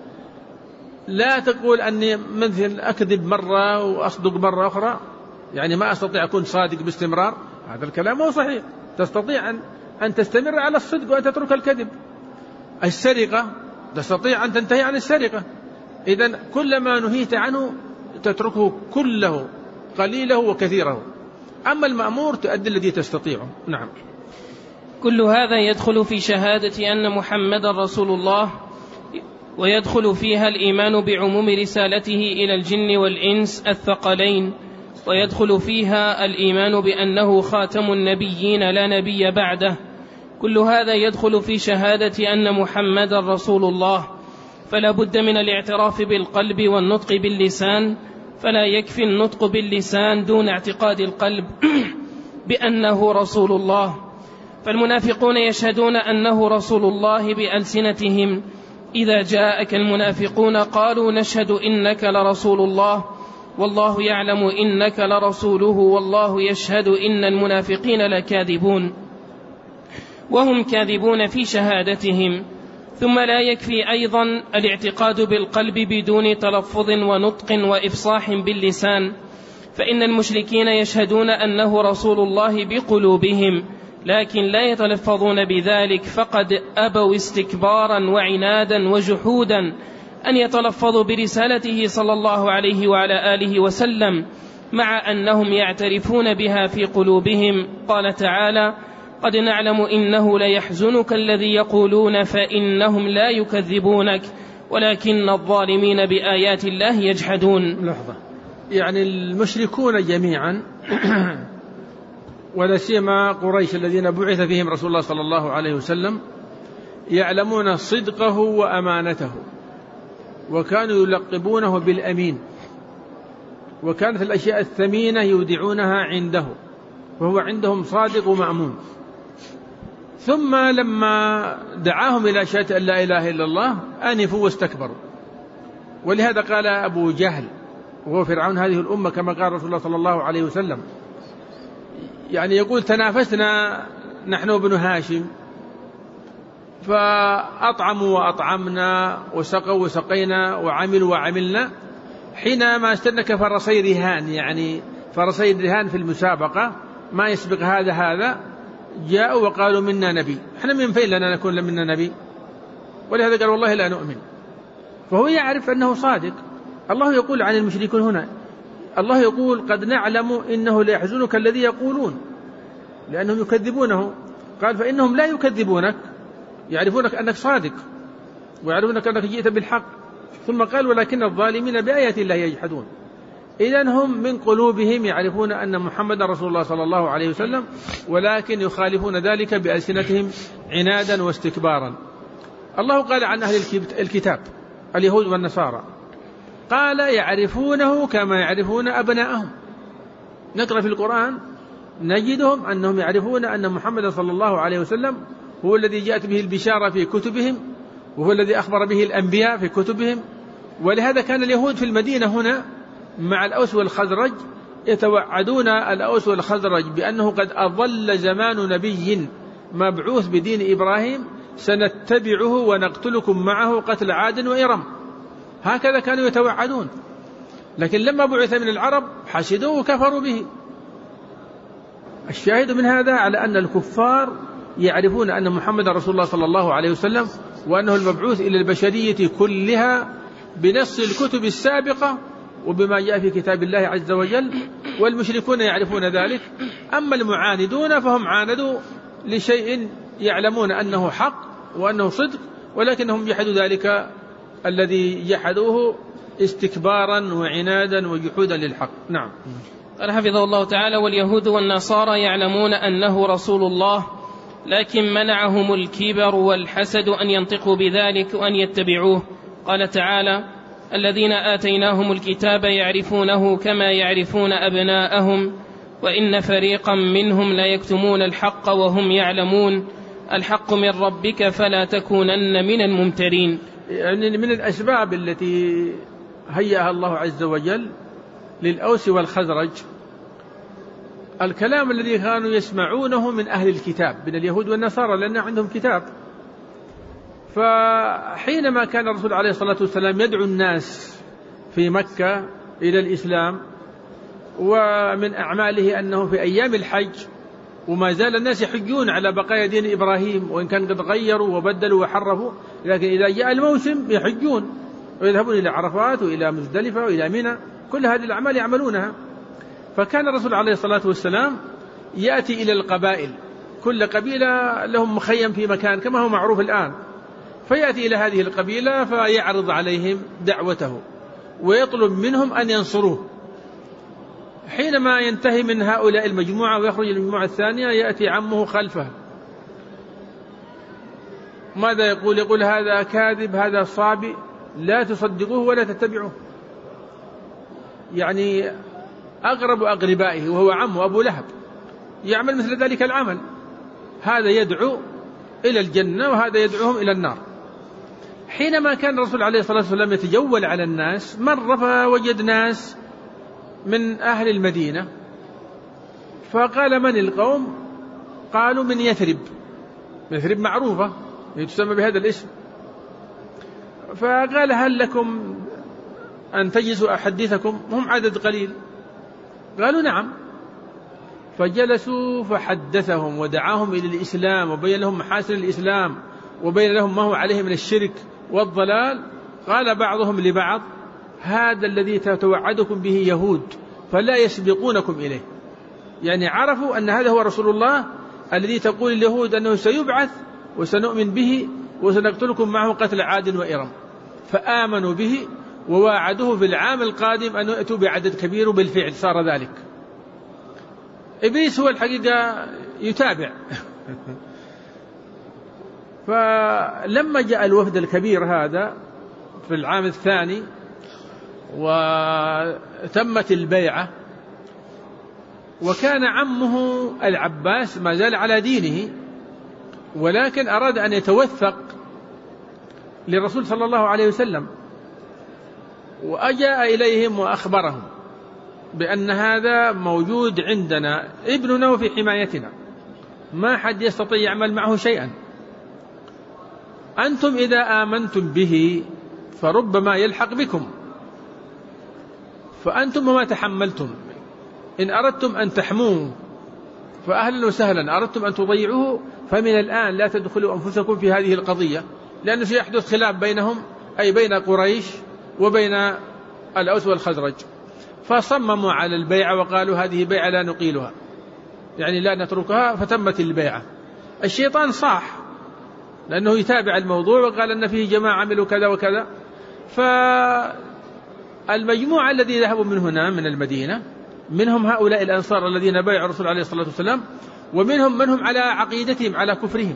لا تقول أني مثل أكذب مرة وأصدق مرة أخرى، يعني ما أستطيع أكون صادق باستمرار، هذا الكلام هو صحيح، تستطيع أن, أن تستمر على الصدق وأن تترك الكذب. السرقة تستطيع أن تنتهي عن السرقة. إذن كل ما نهيت عنه تتركه كله، قليله وكثيره. أما المأمور تؤدي الذي تستطيعه. نعم. كل هذا يدخل في شهادة أن محمد رسول الله، ويدخل فيها الإيمان بعموم رسالته إلى الجن والإنس الثقلين، ويدخل فيها الإيمان بأنه خاتم النبيين لا نبي بعده. كل هذا يدخل في شهادة أن محمد رسول الله، فلا بد من الاعتراف بالقلب والنطق باللسان، فلا يكفي النطق باللسان دون اعتقاد القلب بأنه رسول الله. فالمنافقون يشهدون أنه رسول الله بألسنتهم، إذا جاءك المنافقون قالوا نشهد إنك لرسول الله والله يعلم إنك لرسوله والله يشهد إن المنافقين لكاذبون، وهم كاذبون في شهادتهم. ثم لا يكفي أيضا الاعتقاد بالقلب بدون تلفظ ونطق وإفصاح باللسان، فإن المشركين يشهدون أنه رسول الله بقلوبهم، لكن لا يتلفظون بذلك، فقد أبوا استكبارا وعنادا وجحودا أن يتلفظوا برسالته صلى الله عليه وعلى آله وسلم، مع أنهم يعترفون بها في قلوبهم. قال تعالى: قد نعلم إنه ليحزنك الذي يقولون فإنهم لا يكذبونك ولكن الظالمين بآيات الله يجحدون. لحظة، يعني المشركون جميعا ولا سيما قريش الذين بعث فيهم رسول الله صلى الله عليه وسلم يعلمون صدقه وأمانته، وكانوا يلقبونه بالأمين، وكانت الأشياء الثمينة يودعونها عنده، وهو عندهم صادق ومأمون. ثم لما دعاهم إلى شهادة أن لا إله إلا الله آنفوا واستكبروا. ولهذا قال أبو جهل وهو فرعون هذه الأمة كما قال رسول الله صلى الله عليه وسلم، يعني يقول: تنافسنا نحن وابن هاشم فأطعموا وأطعمنا وسقوا وسقينا وعملوا وعملنا، حينما استنك فرسي رهان، يعني فرسي رهان في المسابقة ما يسبق هذا هذا، جاءوا وقالوا منا نبي. احنا من فين لنا نكون منا نبي؟ ولهذا قال: والله لا نؤمن. فهو يعرف أنه صادق. الله يقول عن المشركين هنا، الله يقول: قد نعلم إنه ليحزنك الذي يقولون، لأنهم يكذبونه. قال: فإنهم لا يكذبونك، يعرفونك أنك صادق ويعرفونك أنك جئت بالحق. ثم قال: ولكن الظالمين بآيات الله يجحدون. إذن هم من قلوبهم يعرفون أن محمد رسول الله صلى الله عليه وسلم، ولكن يخالفون ذلك بألسنتهم عنادا واستكبارا. الله قال عن أهل الكتاب اليهود والنصارى، قال: يعرفونه كما يعرفون أبناءهم. نقرأ في القرآن نجدهم أنهم يعرفون أن محمد صلى الله عليه وسلم هو الذي جاءت به البشارة في كتبهم، وهو الذي أخبر به الأنبياء في كتبهم. ولهذا كان اليهود في المدينة هنا مع الأوس والخزرج يتوعدون الأوس والخزرج بأنه قد أضل زمان نبي مبعوث بدين إبراهيم سنتبعه ونقتلكم معه قتل عاد وإرم. هكذا كانوا يتوعدون، لكن لما بعث من العرب حسدوه وكفروا به. الشاهد من هذا على أن الكفار يعرفون أن محمد رسول الله صلى الله عليه وسلم، وأنه المبعوث إلى البشرية كلها بنص الكتب السابقة وبما جاء في كتاب الله عز وجل، والمشركون يعرفون ذلك. أما المعاندون فهم عاندوا لشيء يعلمون أنه حق وأنه صدق، ولكنهم جحدوا ذلك الذي جحدوه استكبارا وعنادا وجحودا للحق. نعم. قال حفظه الله تعالى: واليهود والنصارى يعلمون أنه رسول الله، لكن منعهم الكبر والحسد أن ينطقوا بذلك وأن يتبعوه. قال تعالى: الذين آتيناهم الكتاب يعرفونه كما يعرفون أبناءهم وإن فريقا منهم لا يكتمون الحق وهم يعلمون الحق من ربك فلا تكونن من الممترين. يعني من الأسباب التي هيأها الله عز وجل للأوس والخزرج الكلام الذي كانوا يسمعونه من أهل الكتاب من اليهود والنصارى، لأن عندهم كتاب. فحينما كان الرسول عليه الصلاة والسلام يدعو الناس في مكة إلى الإسلام، ومن أعماله أنه في أيام الحج وما زال الناس يحجون على بقايا دين إبراهيم، وإن كان قد غيروا وبدلوا وحرفوا، لكن إذا جاء الموسم يحجون ويذهبون إلى عرفات وإلى مزدلفة وإلى منى، كل هذه الأعمال يعملونها. فكان الرسول عليه الصلاة والسلام يأتي إلى القبائل، كل قبيلة لهم مخيم في مكان كما هو معروف الآن، فيأتي إلى هذه القبيلة فيعرض عليهم دعوته ويطلب منهم أن ينصروه. حينما ينتهي من هؤلاء المجموعة ويخرج المجموعة الثانية يأتي عمه خلفه، ماذا يقول؟ يقول هذا كاذب، هذا صابئ، لا تصدقوه ولا تتبعوه. يعني أقرب أقربائه وهو عمه أبو لهب يعمل مثل ذلك العمل، هذا يدعو إلى الجنة وهذا يدعوهم إلى النار. حينما كان الرسول عليه الصلاة والسلام يتجول على الناس مر فوجد ناس من أهل المدينة، فقال من القوم؟ قالوا من يثرب. يثرب معروفة تسمى بهذا الاسم. فقال هل لكم أن تجلسوا أحدثكم؟ هم عدد قليل. قالوا نعم. فجلسوا فحدثهم ودعاهم إلى الإسلام وبين لهم محاسن الإسلام وبين لهم ما هو عليه من الشرك والضلال. قال بعضهم لبعض هذا الذي تتوعدكم به يهود فلا يسبقونكم إليه. يعني عرفوا أن هذا هو رسول الله الذي تقول اليهود أنه سيبعث وسنؤمن به وسنقتلكم معه قتل عاد وإرم، فآمنوا به وواعدوه في العام القادم أن يأتوا بعدد كبير، بالفعل صار ذلك. إبليس هو الحقيقة يتابع. فلما جاء الوفد الكبير هذا في العام الثاني وتمت البيعة، وكان عمه العباس ما زال على دينه، ولكن أراد أن يتوثق للرسول صلى الله عليه وسلم، وأجاء إليهم وأخبرهم بأن هذا موجود عندنا ابننا في حمايتنا، ما حد يستطيع يعمل معه شيئا، أنتم إذا آمنتم به فربما يلحق بكم، فأنتم وما تحملتم، إن أردتم أن تحموه فأهلا وسهلا، أردتم أن تضيعوه فمن الآن لا تدخلوا أنفسكم في هذه القضية، لأنه سيحدث خلاف بينهم، أي بين قريش وبين الأوس والخزرج. فصمموا على البيعة وقالوا هذه بيعة لا نقيلها، يعني لا نتركها، فتمت البيعة. الشيطان صاح لأنه يتابع الموضوع وقال أن فيه جماعة عملوا كذا وكذا. فالمجموعة الذي ذهبوا من هنا من المدينة منهم هؤلاء الأنصار الذين بايعوا الرسول عليه الصلاة والسلام، ومنهم منهم على عقيدتهم على كفرهم.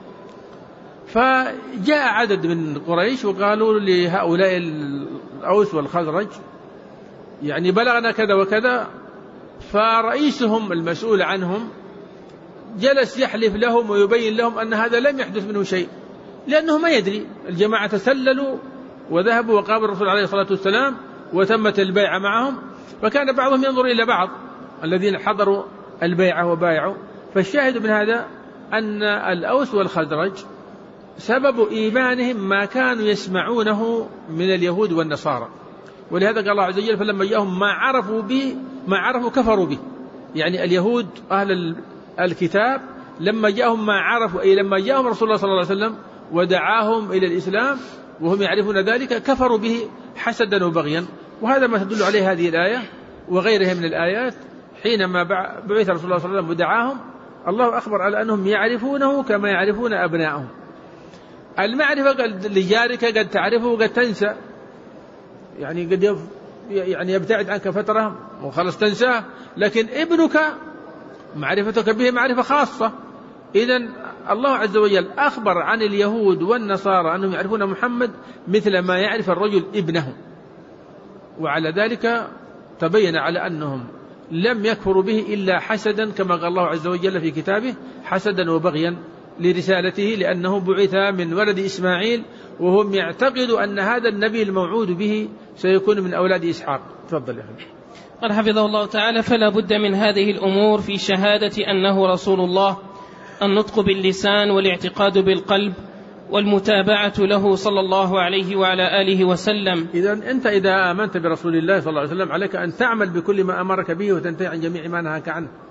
فجاء عدد من قريش وقالوا لهؤلاء الأوس والخزرج يعني بلغنا كذا وكذا، فرئيسهم المسؤول عنهم جلس يحلف لهم ويبين لهم أن هذا لم يحدث منه شيء، لأنه ما يدري. الجماعة تسللوا وذهبوا وقابلوا الرسول عليه الصلاة والسلام وتمت البيعة معهم، فكان بعضهم ينظر إلى بعض الذين حضروا البيعة وبايعوا. فالشاهد من هذا أن الأوس والخزرج سبب إيمانهم ما كانوا يسمعونه من اليهود والنصارى، ولهذا قال الله عز وجل فلما جاءهم ما عرفوا به ما عرفوا كفروا به. يعني اليهود أهل الكتاب لما جاءهم ما عرفوا، أي لما جاءهم رسول الله صلى الله عليه وسلم ودعاهم إلى الإسلام وهم يعرفون ذلك كفروا به حسدا وبغيا. وهذا ما تدل عليه هذه الآية وغيرها من الآيات. حينما بعث رسول الله صلى الله عليه وسلم ودعاهم، الله أخبر على أنهم يعرفونه كما يعرفون أبنائهم. المعرفة قد لجارك قد تعرفه وقد تنسى، يعني قد يعني يبتعد عنك فترة وخلص تنساه، لكن ابنك معرفتك به معرفة خاصة. إذن الله عز وجل أخبر عن اليهود والنصارى أنهم يعرفون محمد مثل ما يعرف الرجل ابنه، وعلى ذلك تبين على أنهم لم يكفروا به إلا حسدا، كما قال الله عز وجل في كتابه حسدا وبغيا لرسالته، لأنه بعث من ولد إسماعيل، وهم يعتقدوا أن هذا النبي الموعود به سيكون من أولاد إسحاق. تفضل يا أخي. قال حفظه الله تعالى فلا بد من هذه الأمور في شهادة أنه رسول الله: النطق باللسان والاعتقاد بالقلب والمتابعة له صلى الله عليه وعلى آله وسلم. إذن أنت إذا آمنت برسول الله صلى الله عليه وسلم عليك أن تعمل بكل ما أمرك به وتنتهي عن جميع ما نهاك عنه.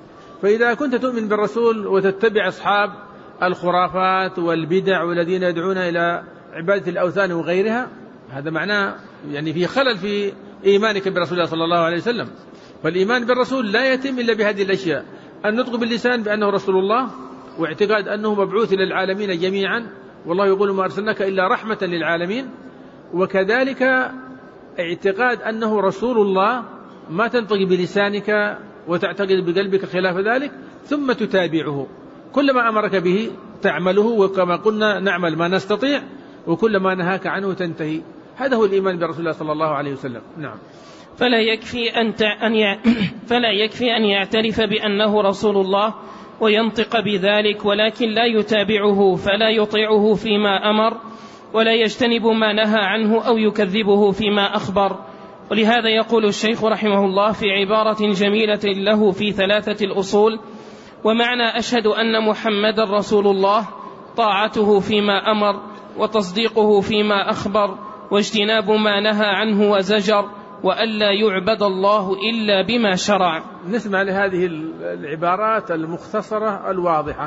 فإذا كنت تؤمن بالرسول وتتبع أصحاب الخرافات والبدع والذين يدعون إلى عبادة الأوثان وغيرها، هذا معناه يعني في خلل في إيمانك برسول الله صلى الله عليه وسلم. فالإيمان بالرسول لا يتم إلا بهذه الأشياء: النطق باللسان بأنه رسول الله، واعتقاد أنه مبعوث للعالمين جميعا، والله يقول ما أرسلناك إلا رحمة للعالمين. وكذلك اعتقاد أنه رسول الله، ما تنطق بلسانك وتعتقد بقلبك خلاف ذلك، ثم تتابعه، كل ما أمرك به تعمله، وكما قلنا نعمل ما نستطيع، وكل ما نهاك عنه تنتهي. هذا هو الإيمان برسول الله صلى الله عليه وسلم. نعم. فلا يكفي أن أن ي... فلا يكفي أن يعترف بأنه رسول الله وينطق بذلك، ولكن لا يتابعه، فلا يطيعه فيما أمر، ولا يجتنب ما نهى عنه أو يكذبه فيما أخبر. ولهذا يقول الشيخ رحمه الله في عبارة جميلة له في ثلاثة الأصول: ومعنى أشهد أن محمد رسول الله طاعته فيما أمر، وتصديقه فيما أخبر، واجتناب ما نهى عنه وزجر، وألا يعبد الله إلا بما شرع. نسمع لهذه العبارات المختصرة الواضحة.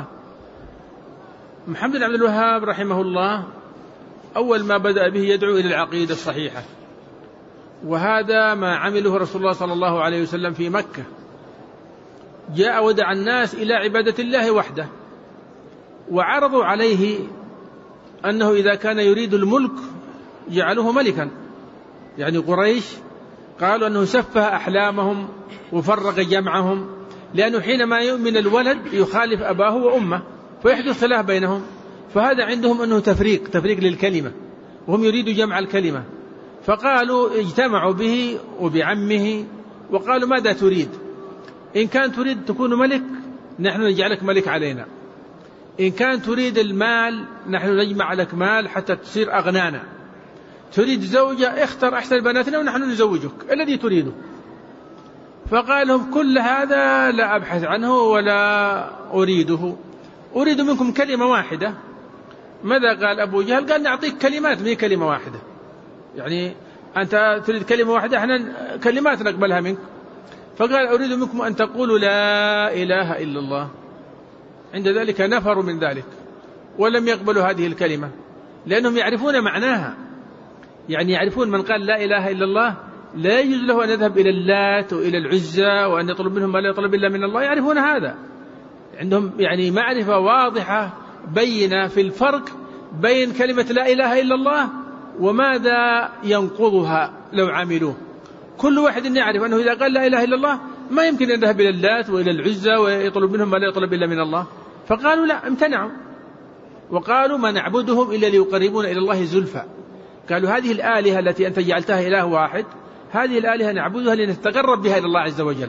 محمد بن عبد الوهاب رحمه الله أول ما بدأ به يدعو إلى العقيدة الصحيحة، وهذا ما عمله رسول الله صلى الله عليه وسلم في مكة. جاء ودعا الناس إلى عبادة الله وحده، وعرضوا عليه أنه إذا كان يريد الملك جعلوه ملكا. يعني قريش قالوا أنه سفه أحلامهم وفرق جمعهم، لأنه حينما يؤمن الولد يخالف أباه وأمه فيحدث خلاف بينهم، فهذا عندهم أنه تفريق تفريق للكلمة، وهم يريدوا جمع الكلمة. فقالوا اجتمعوا به وبعمه وقالوا ماذا تريد؟ إن كان تريد تكون ملك نحن نجعلك ملك علينا، إن كان تريد المال نحن نجمع لك مال حتى تصير أغنانا، تريد زوجة اختر أحسن بناتنا ونحن نزوجك الذي تريده. فقال لهم كل هذا لا أبحث عنه ولا أريده، أريد منكم كلمة واحدة. ماذا قال أبو جهل؟ قال نعطيك كلمات من كلمة واحدة، يعني أنت تريد كلمة واحدة احنا كلمات نقبلها منك. فقال أريد منكم أن تقولوا لا إله إلا الله. عند ذلك نفروا من ذلك ولم يقبلوا هذه الكلمة، لأنهم يعرفون معناها، يعني يعرفون من قال لا إله إلا الله لا يجوز له أن يذهب إلى اللات وإلى العزى وأن يطلب منهم ما لا يطلب إلا من الله. يعرفون هذا، عندهم يعني معرفة واضحة بينة في الفرق بين كلمة لا إله إلا الله وماذا ينقضها لو عملوه. كل واحد يعرف أنه إذا قال لا إله إلا الله ما يمكن أن يذهب إلى اللات وإلى العزى ويطلب منهم ما لا يطلب إلا من الله. فقالوا لا، امتنعوا وقالوا ما نعبدهم إلا ليقربون إلى الله زلفى. قالوا هذه الآلهة التي أنت جعلتها إله واحد، هذه الآلهة نعبدها لنتقرب بها إلى الله عز وجل.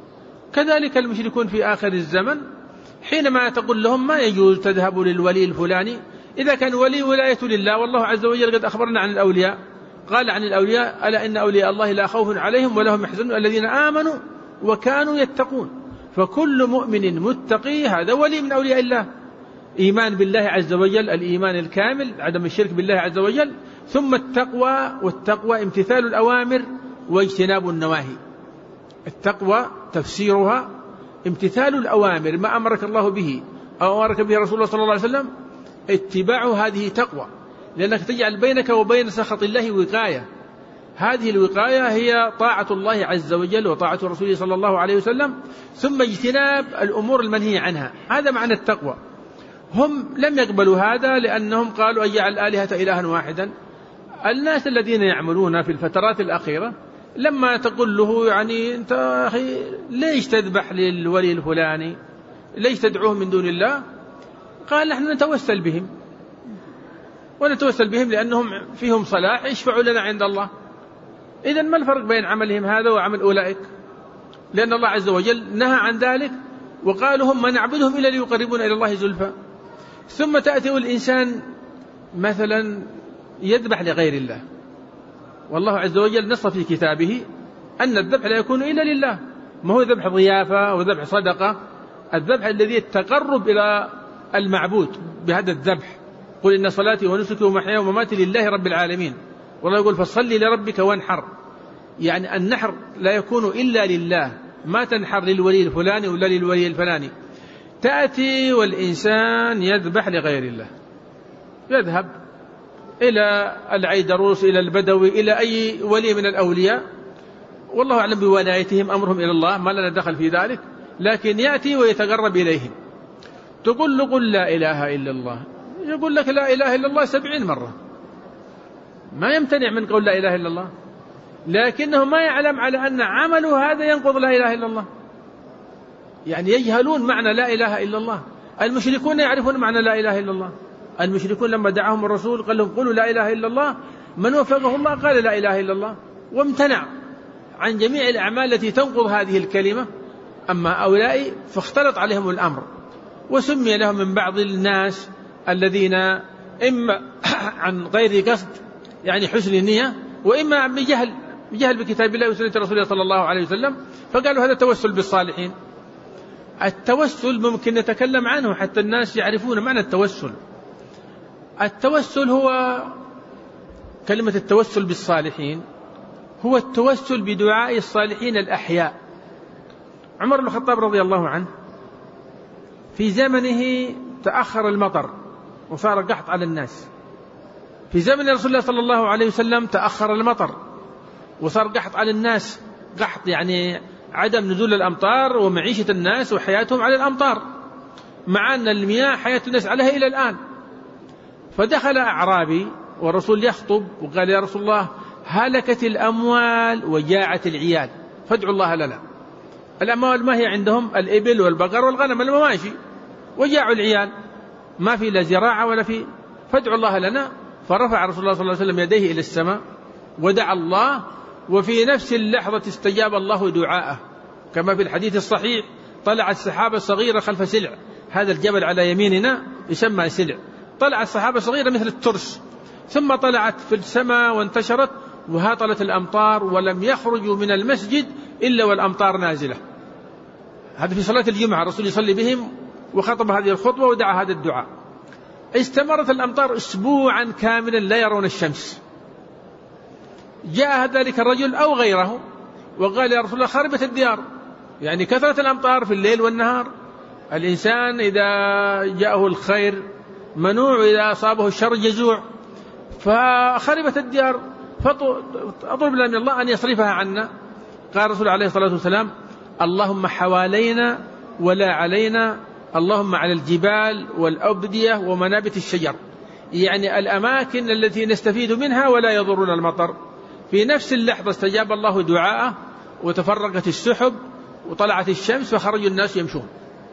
كذلك المشركون في آخر الزمن حينما تقول لهم ما يجوز تذهبوا للولي الفلاني، إذا كان ولي ولاية لله، والله عز وجل قد أخبرنا عن الأولياء، قال عن الأولياء ألا إن أولياء الله لا خوف عليهم ولا هم يحزنون الذين آمنوا وكانوا يتقون. فكل مؤمن متقي هذا ولي من أولياء الله. إيمان بالله عز وجل، الإيمان الكامل، عدم الشرك بالله عز وجل، ثم التقوى، والتقوى امتثال الأوامر واجتناب النواهي. التقوى تفسيرها امتثال الأوامر، ما أمرك الله به أو أمرك به رسول الله صلى الله عليه وسلم اتباع هذه تقوى، لأنك تجعل بينك وبين سخط الله وقاية. هذه الوقاية هي طاعة الله عز وجل وطاعة رسوله صلى الله عليه وسلم، ثم اجتناب الأمور المنهي عنها. هذا معنى التقوى. هم لم يقبلوا هذا لأنهم قالوا أجعل الآلهة إلها واحدا. الناس الذين يعملون في الفترات الأخيرة لما تقول له يعني أنت أخي ليش تذبح للولي الفلاني، ليش تدعوه من دون الله، قال نحن نتوسل بهم ونتوسل بهم لأنهم فيهم صلاح يشفعوا لنا عند الله. إذن ما الفرق بين عملهم هذا وعمل أولئك؟ لأن الله عز وجل نهى عن ذلك وقالوا هم ما نعبدهم إلا ليقربون إلى الله زلفى. ثم تأتي الإنسان مثلا يذبح لغير الله، والله عز وجل نص في كتابه أن الذبح لا يكون إلا لله، ما هو ذبح ضيافة وذبح صدقة. الذبح الذي يتقرب إلى المعبود بهذا الذبح. قل إن صلاتي ونسكي ومحياي ومماتي لله رب العالمين، والله يقول فصلي لربك وانحر، يعني النحر لا يكون إلا لله. ما تنحر للولي الفلاني ولا للولي الفلاني. تأتي والإنسان يذبح لغير الله، يذهب إلى العيدروس، إلى البدوي، إلى أي ولي من الأولياء، والله أعلم بولايتهم، أمرهم إلى الله، ما لنا دخل في ذلك، لكن يأتي ويتقرب إليهم. تقول له قل لا إله إلا الله، يقول لك لا إله إلا الله سبعين مرة، ما يمتنع من قول لا إله إلا الله، لكنه ما يعلم على أن عمله هذا ينقض لا إله إلا الله، يعني يجهلون معنى لا إله إلا الله. المشركون يعرفون معنى لا إله إلا الله. المشركون لما دعاهم الرسول قال لهم قولوا لا إله إلا الله، من وفقه الله قال لا إله إلا الله وامتنع عن جميع الأعمال التي تنقض هذه الكلمة. أما هؤلاء فاختلط عليهم الأمر، وسمي لهم من بعض الناس الذين إما عن غير قصد يعني حسن النية، وإما بجهل بجهل بكتاب الله وسنة رسوله صلى الله عليه وسلم، فقالوا هذا توسل بالصالحين. التوسل ممكن نتكلم عنه حتى الناس يعرفون معنى التوسل. التوسل هو كلمة التوسل بالصالحين، هو التوسل بدعاء الصالحين الأحياء. عمر بن الخطاب رضي الله عنه في زمنه تأخر المطر وصار قحط على الناس. في زمن رسول الله صلى الله عليه وسلم تأخر المطر وصار قحط على الناس، قحط يعني عدم نزول الأمطار ومعيشة الناس وحياتهم على الأمطار، مع أن المياه حياة الناس عليها إلى الآن. فدخل أعرابي والرسول يخطب وقال يا رسول الله هلكت الأموال وجاعت العيال فادعوا الله لنا. الأموال ما هي عندهم؟ الإبل والبقر والغنم المواشي، وجاعوا العيال ما في لا زراعة ولا في، فادعوا الله لنا. فرفع رسول الله صلى الله عليه وسلم يديه إلى السماء ودعا الله، وفي نفس اللحظة استجاب الله دعاءه، كما في الحديث الصحيح طلعت سحابة صغيرة خلف سلع، هذا الجبل على يميننا يسمى سلع، طلعت سحابة صغيرة مثل الترس، ثم طلعت في السماء وانتشرت وهاطلت الأمطار، ولم يخرجوا من المسجد إلا والأمطار نازلة. هذا في صلاة الجمعة، الرسول يصلي بهم وخطب هذه الخطبة ودعا هذا الدعاء. استمرت الأمطار أسبوعا كاملا لا يرون الشمس. جاء ذلك الرجل أو غيره وقال يا رسول الله خربت الديار، يعني كثرة الأمطار في الليل والنهار، الإنسان إذا جاءه الخير منوع وإذا أصابه الشر جزوع، فخربت الديار، فأطلب لنا من الله أن يصرفها عنا. قال الرسول عليه الصلاة والسلام اللهم حوالينا ولا علينا، اللهم على الجبال والأودية ومنابت الشجر، يعني الأماكن التي نستفيد منها ولا يضرنا المطر. في نفس اللحظة استجاب الله دعاءه وتفرقت السحب وطلعت الشمس فخرج الناس يمشون.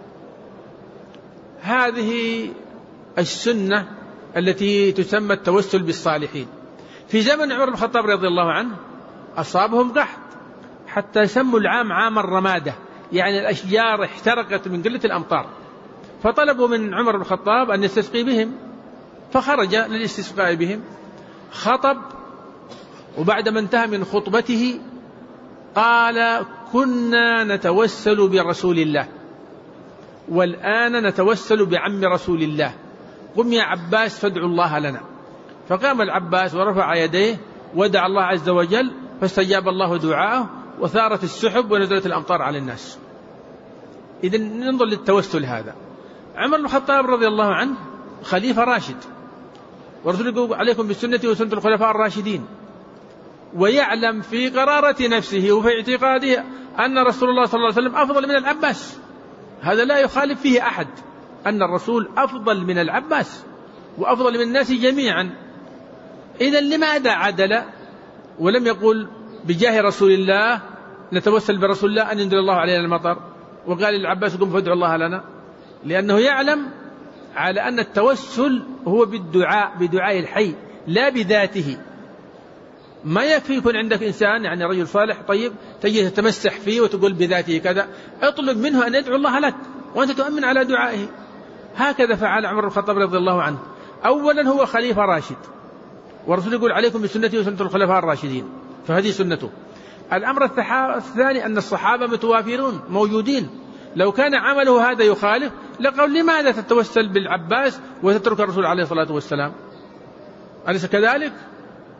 هذه السنة التي تسمى التوسل بالصالحين. في زمن عمر بن الخطاب رضي الله عنه أصابهم قحط حتى سموا العام عام الرمادة، يعني الأشجار احترقت من قلة الأمطار، فطلبوا من عمر بن الخطاب أن يستسقي بهم، فخرج للاستسقاء بهم، خطب، وبعدما انتهى من خطبته قال كنا نتوسل برسول الله والآن نتوسل بعم رسول الله، قم يا عباس فادعوا الله لنا. فقام العباس ورفع يديه ودعا الله عز وجل فاستجاب الله دعاءه وثارت السحب ونزلت الأمطار على الناس. إذن ننظر للتوسل هذا. عمر بن الخطاب رضي الله عنه خليفة راشد، ورسول يقول عليكم بسنتي وسنة الخلفاء الراشدين، ويعلم في قرارة نفسه وفي اعتقاده أن رسول الله صلى الله عليه وسلم أفضل من العباس، هذا لا يخالف فيه أحد، أن الرسول أفضل من العباس وأفضل من الناس جميعا. إذن لماذا عدل ولم يقول بجاه رسول الله نتوسل برسول الله أن ينزل الله علينا المطر، وقال للعباس قم فادعوا الله لنا؟ لأنه يعلم على أن التوسل هو بالدعاء، بدعاء الحي لا بذاته. ما يكفي يكون عندك إنسان يعني رجل صالح طيب تجي تتمسح فيه وتقول بذاته كذا، اطلب منه أن يدعو الله لك وأنت تؤمن على دعائه. هكذا فعل عمر بن الخطاب رضي الله عنه. أولا هو خليفة راشد، والرسول يقول عليكم بسنتي وسنة الخلفاء الراشدين، فهذه سنته. الأمر الثاني أن الصحابة متوافرون موجودين، لو كان عمله هذا يخالف لقول لماذا تتوسل بالعباس وتترك الرسول عليه الصلاة والسلام؟ أليس كذلك؟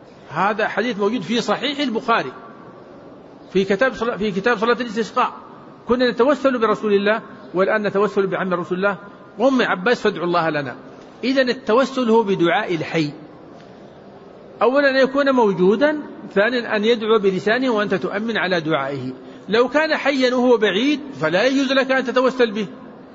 هذا حديث موجود في صحيح البخاري في كتاب في كتاب صلاة الاستسقاء، كنا نتوسل برسول الله والآن نتوسل بعم رسول الله. قم يا عباس فادعوا الله لنا. إذن التوسل هو بدعاء الحي، أولا أن يكون موجودا، ثانيا أن يدعو بلسانه وأنت تؤمن على دعائه. لو كان حيا وهو بعيد فلا يجوز لك أن تتوسل به.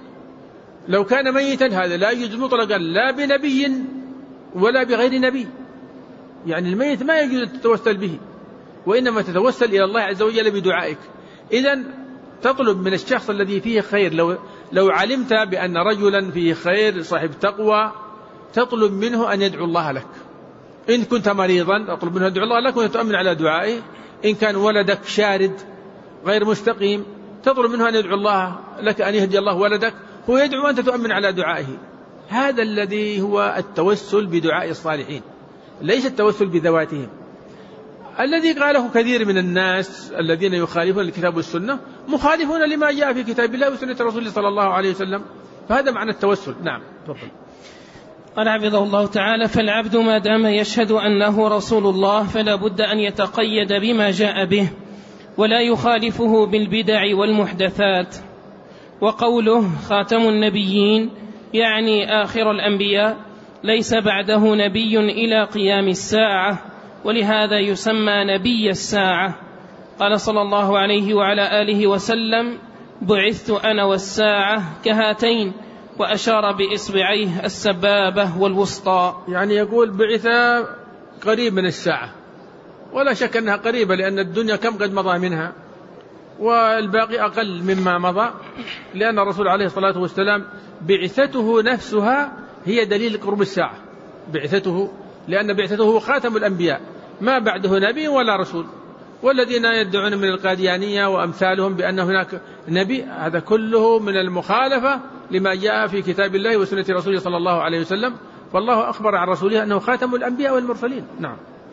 لو كان ميتا هذا لا يجوز مطلقا، لا بنبي ولا بغير نبي. يعني الميت ما يجوز أن تتوسل به، وإنما تتوسل إلى الله عز وجل بدعائك. إذن تطلب من الشخص الذي فيه خير، لو, لو علمت بأن رجلا فيه خير صاحب تقوى تطلب منه أن يدعو الله لك. إن كنت مريضا أطلب منه أن يدعو الله لك وتؤمن على دعائه. إن كان ولدك شارد غير مستقيم تطلب منه أن يدعو الله لك أن يهدي الله ولدك، هو يدعو وأنت تؤمن على دعائه. هذا الذي هو التوسل بدعاء الصالحين، ليس التوسل بذواتهم الذي قاله كثير من الناس الذين يخالفون الكتاب والسنة، مخالفون لما جاء في كتاب الله وسنة رسوله صلى الله عليه وسلم. فهذا معنى التوسل. نعم تفضل. قال حفظه الله تعالى: فالعبد ما دام يشهد أنه رسول الله فلا بد أن يتقيد بما جاء به ولا يخالفه بالبدع والمحدثات. وقوله خاتم النبيين يعني آخر الأنبياء، ليس بعده نبي إلى قيام الساعة، ولهذا يسمى نبي الساعة. قال صلى الله عليه وعلى آله وسلم: بعثت أنا والساعة كهاتين، وأشار بإصبعيه السبابة والوسطى. يعني يقول بعث قريب من الساعة، ولا شك أنها قريبة، لأن الدنيا كم قد مضى منها والباقي أقل مما مضى، لأن الرسول عليه الصلاة والسلام بعثته نفسها هي دليل قرب الساعة. بعثته، لأن بعثته هو خاتم الأنبياء، ما بعده نبي ولا رسول. والذين يدعون من القاديانية وأمثالهم بأن هناك نبي، هذا كله من المخالفة لما جاء في كتاب الله وسنة رسوله صلى الله عليه وسلم. فالله أخبر عن رسوله أنه خاتم الأنبياء والمرسلين. نعم.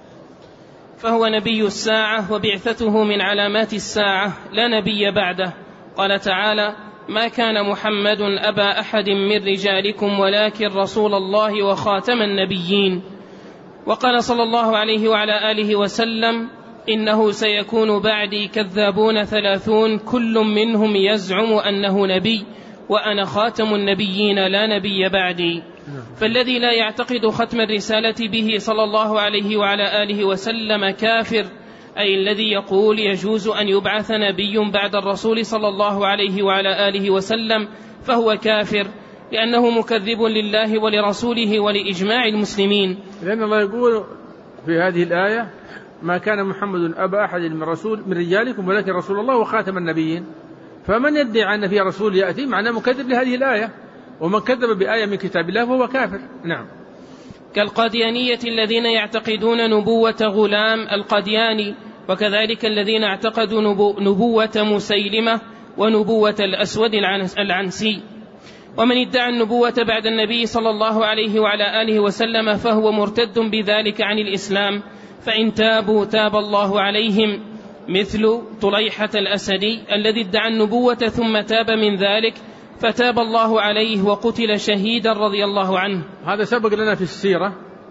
فهو نبي الساعة وبعثته من علامات الساعة، لا نبي بعده. قال تعالى: ما كان محمد أبا أحد من رجالكم ولكن رسول الله وخاتم النبيين. وقال صلى الله عليه وعلى آله وسلم: إنه سيكون بعدي كذابون ثلاثون كل منهم يزعم أنه نبي وأنا خاتم النبيين لا نبي بعدي. فالذي لا يعتقد ختم الرسالة به صلى الله عليه وعلى آله وسلم كافر، أي الذي يقول يجوز أن يبعث نبي بعد الرسول صلى الله عليه وعلى آله وسلم، فهو كافر، لأنه مكذب لله ولرسوله ولإجماع المسلمين. لأن الله يقول في هذه الآية: ما كان محمد أبا أحد من رسول من رجالكم ولكن رسول الله وخاتم النبيين. فمن يدعي أن في رسول يأتي معناه مكذب لهذه الآية، ومن كذب بآية من كتاب الله فهو كافر. نعم. كالقاديانية الذين يعتقدون نبوة غلام القدياني، وكذلك الذين اعتقدوا نبوة مسيلمة ونبوة الأسود العنسي. ومن ادعى النبوة بعد النبي صلى الله عليه وعلى آله وسلم فهو مرتد بذلك عن الإسلام، فإن تابوا تاب الله عليهم، مثل طليحة الأسدي الذي ادعى النبوة ثم تاب من ذلك فتاب الله عليه وقتل شهيدا رضي الله عنه. هذا سبق لنا في السيرة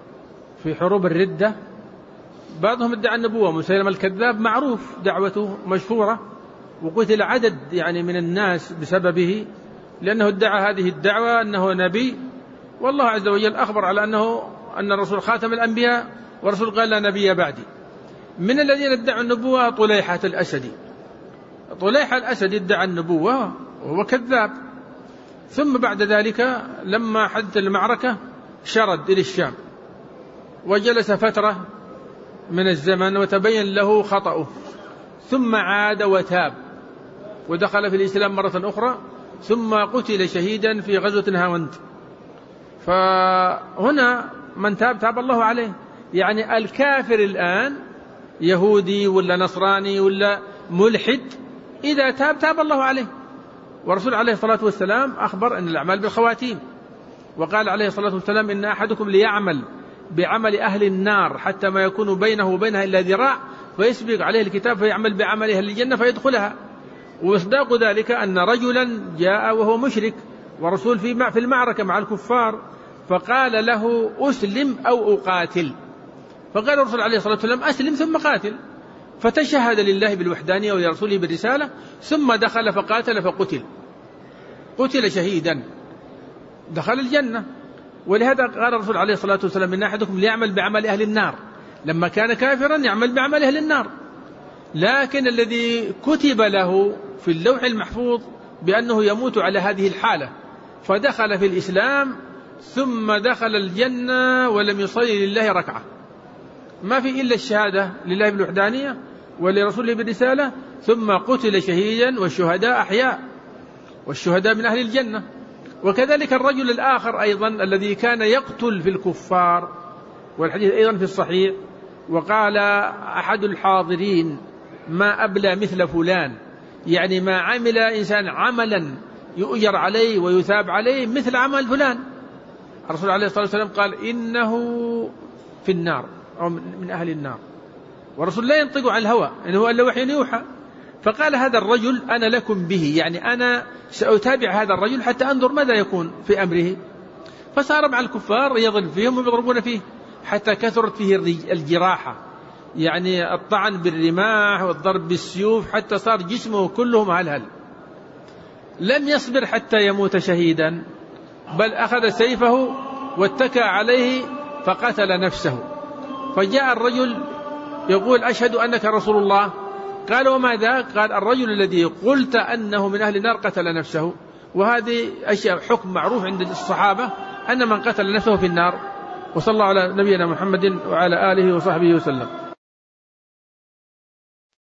في حروب الردة، بعضهم ادعى النبوة. مسيلمة الكذاب معروف دعوته مشهورة، وقتل عدد يعني من الناس بسببه، لأنه ادعى هذه الدعوة أنه نبي، والله عز وجل أخبر على أنه أن الرسول خاتم الأنبياء، ورسول قال لا نبي بعدي. من الذين ادعوا النبوة طليحة الأسدي. طليحة الأسدي ادعى النبوة وهو كذاب، ثم بعد ذلك لما حدث المعركة شرد إلى الشام وجلس فترة من الزمن وتبين له خطأه، ثم عاد وتاب ودخل في الإسلام مرة أخرى، ثم قتل شهيدا في غزوة هاوند. فهنا من تاب تاب الله عليه. يعني الكافر الآن يهودي ولا نصراني ولا ملحد، إذا تاب تاب الله عليه. ورسول عليه الصلاة والسلام أخبر أن الأعمال بالخواتيم، وقال عليه الصلاة والسلام: إن أحدكم ليعمل بعمل أهل النار حتى ما يكون بينه وبينها إلا ذراع فيسبق عليه الكتاب فيعمل بعمل أهل الجنة فيدخلها. ومصداق ذلك أن رجلا جاء وهو مشرك ورسول في في المعركة مع الكفار، فقال له: أسلم أو أقاتل. فقال الرسول عليه الصلاة والسلام: أسلم ثم قاتل. فتشهد لله بالوحدانية ولرسوله بالرسالة، ثم دخل فقاتل فقتل، قتل شهيدا، دخل الجنة. ولهذا قال الرسول عليه الصلاة والسلام: إن أحدكم ليعمل بعمل أهل النار، لما كان كافرا يعمل بعمل أهل النار. لكن الذي كتب له في اللوح المحفوظ بأنه يموت على هذه الحالة، فدخل في الإسلام ثم دخل الجنة ولم يصلي لله ركعة، ما في إلا الشهادة لله بالوحدانية ولرسوله بالرسالة، ثم قتل شهيدا، والشهداء أحياء، والشهداء من أهل الجنة. وكذلك الرجل الآخر أيضا الذي كان يقتل في الكفار، والحديث أيضا في الصحيح، وقال أحد الحاضرين: ما أبلى مثل فلان، يعني ما عمل إنسان عملا يؤجر عليه ويثاب عليه مثل عمل فلان. الرسول عليه الصلاة والسلام قال: إنه في النار أو من أهل النار. والرسول لا ينطق عن الهوى، إنه إلا وحي يوحى. فقال هذا الرجل أنا لكم به، يعني أنا سأتابع هذا الرجل حتى أنظر ماذا يكون في أمره. فصار مع الكفار يضرب فيهم ويضربون فيه حتى كثرت فيه الجراحة، يعني الطعن بالرماح والضرب بالسيوف، حتى صار جسمه كله مهلهل. لم يصبر حتى يموت شهيدا، بل أخذ سيفه واتكى عليه فقتل نفسه. فجاء الرجل يقول: أشهد أنك رسول الله. قال: وما ذاك؟ قال: الرجل الذي قلت أنه من أهل النار قتل نفسه. وهذه أشياء حكم معروف عند الصحابة أن من قتل نفسه في النار. وصلى الله على نبينا محمد وعلى آله وصحبه وسلم.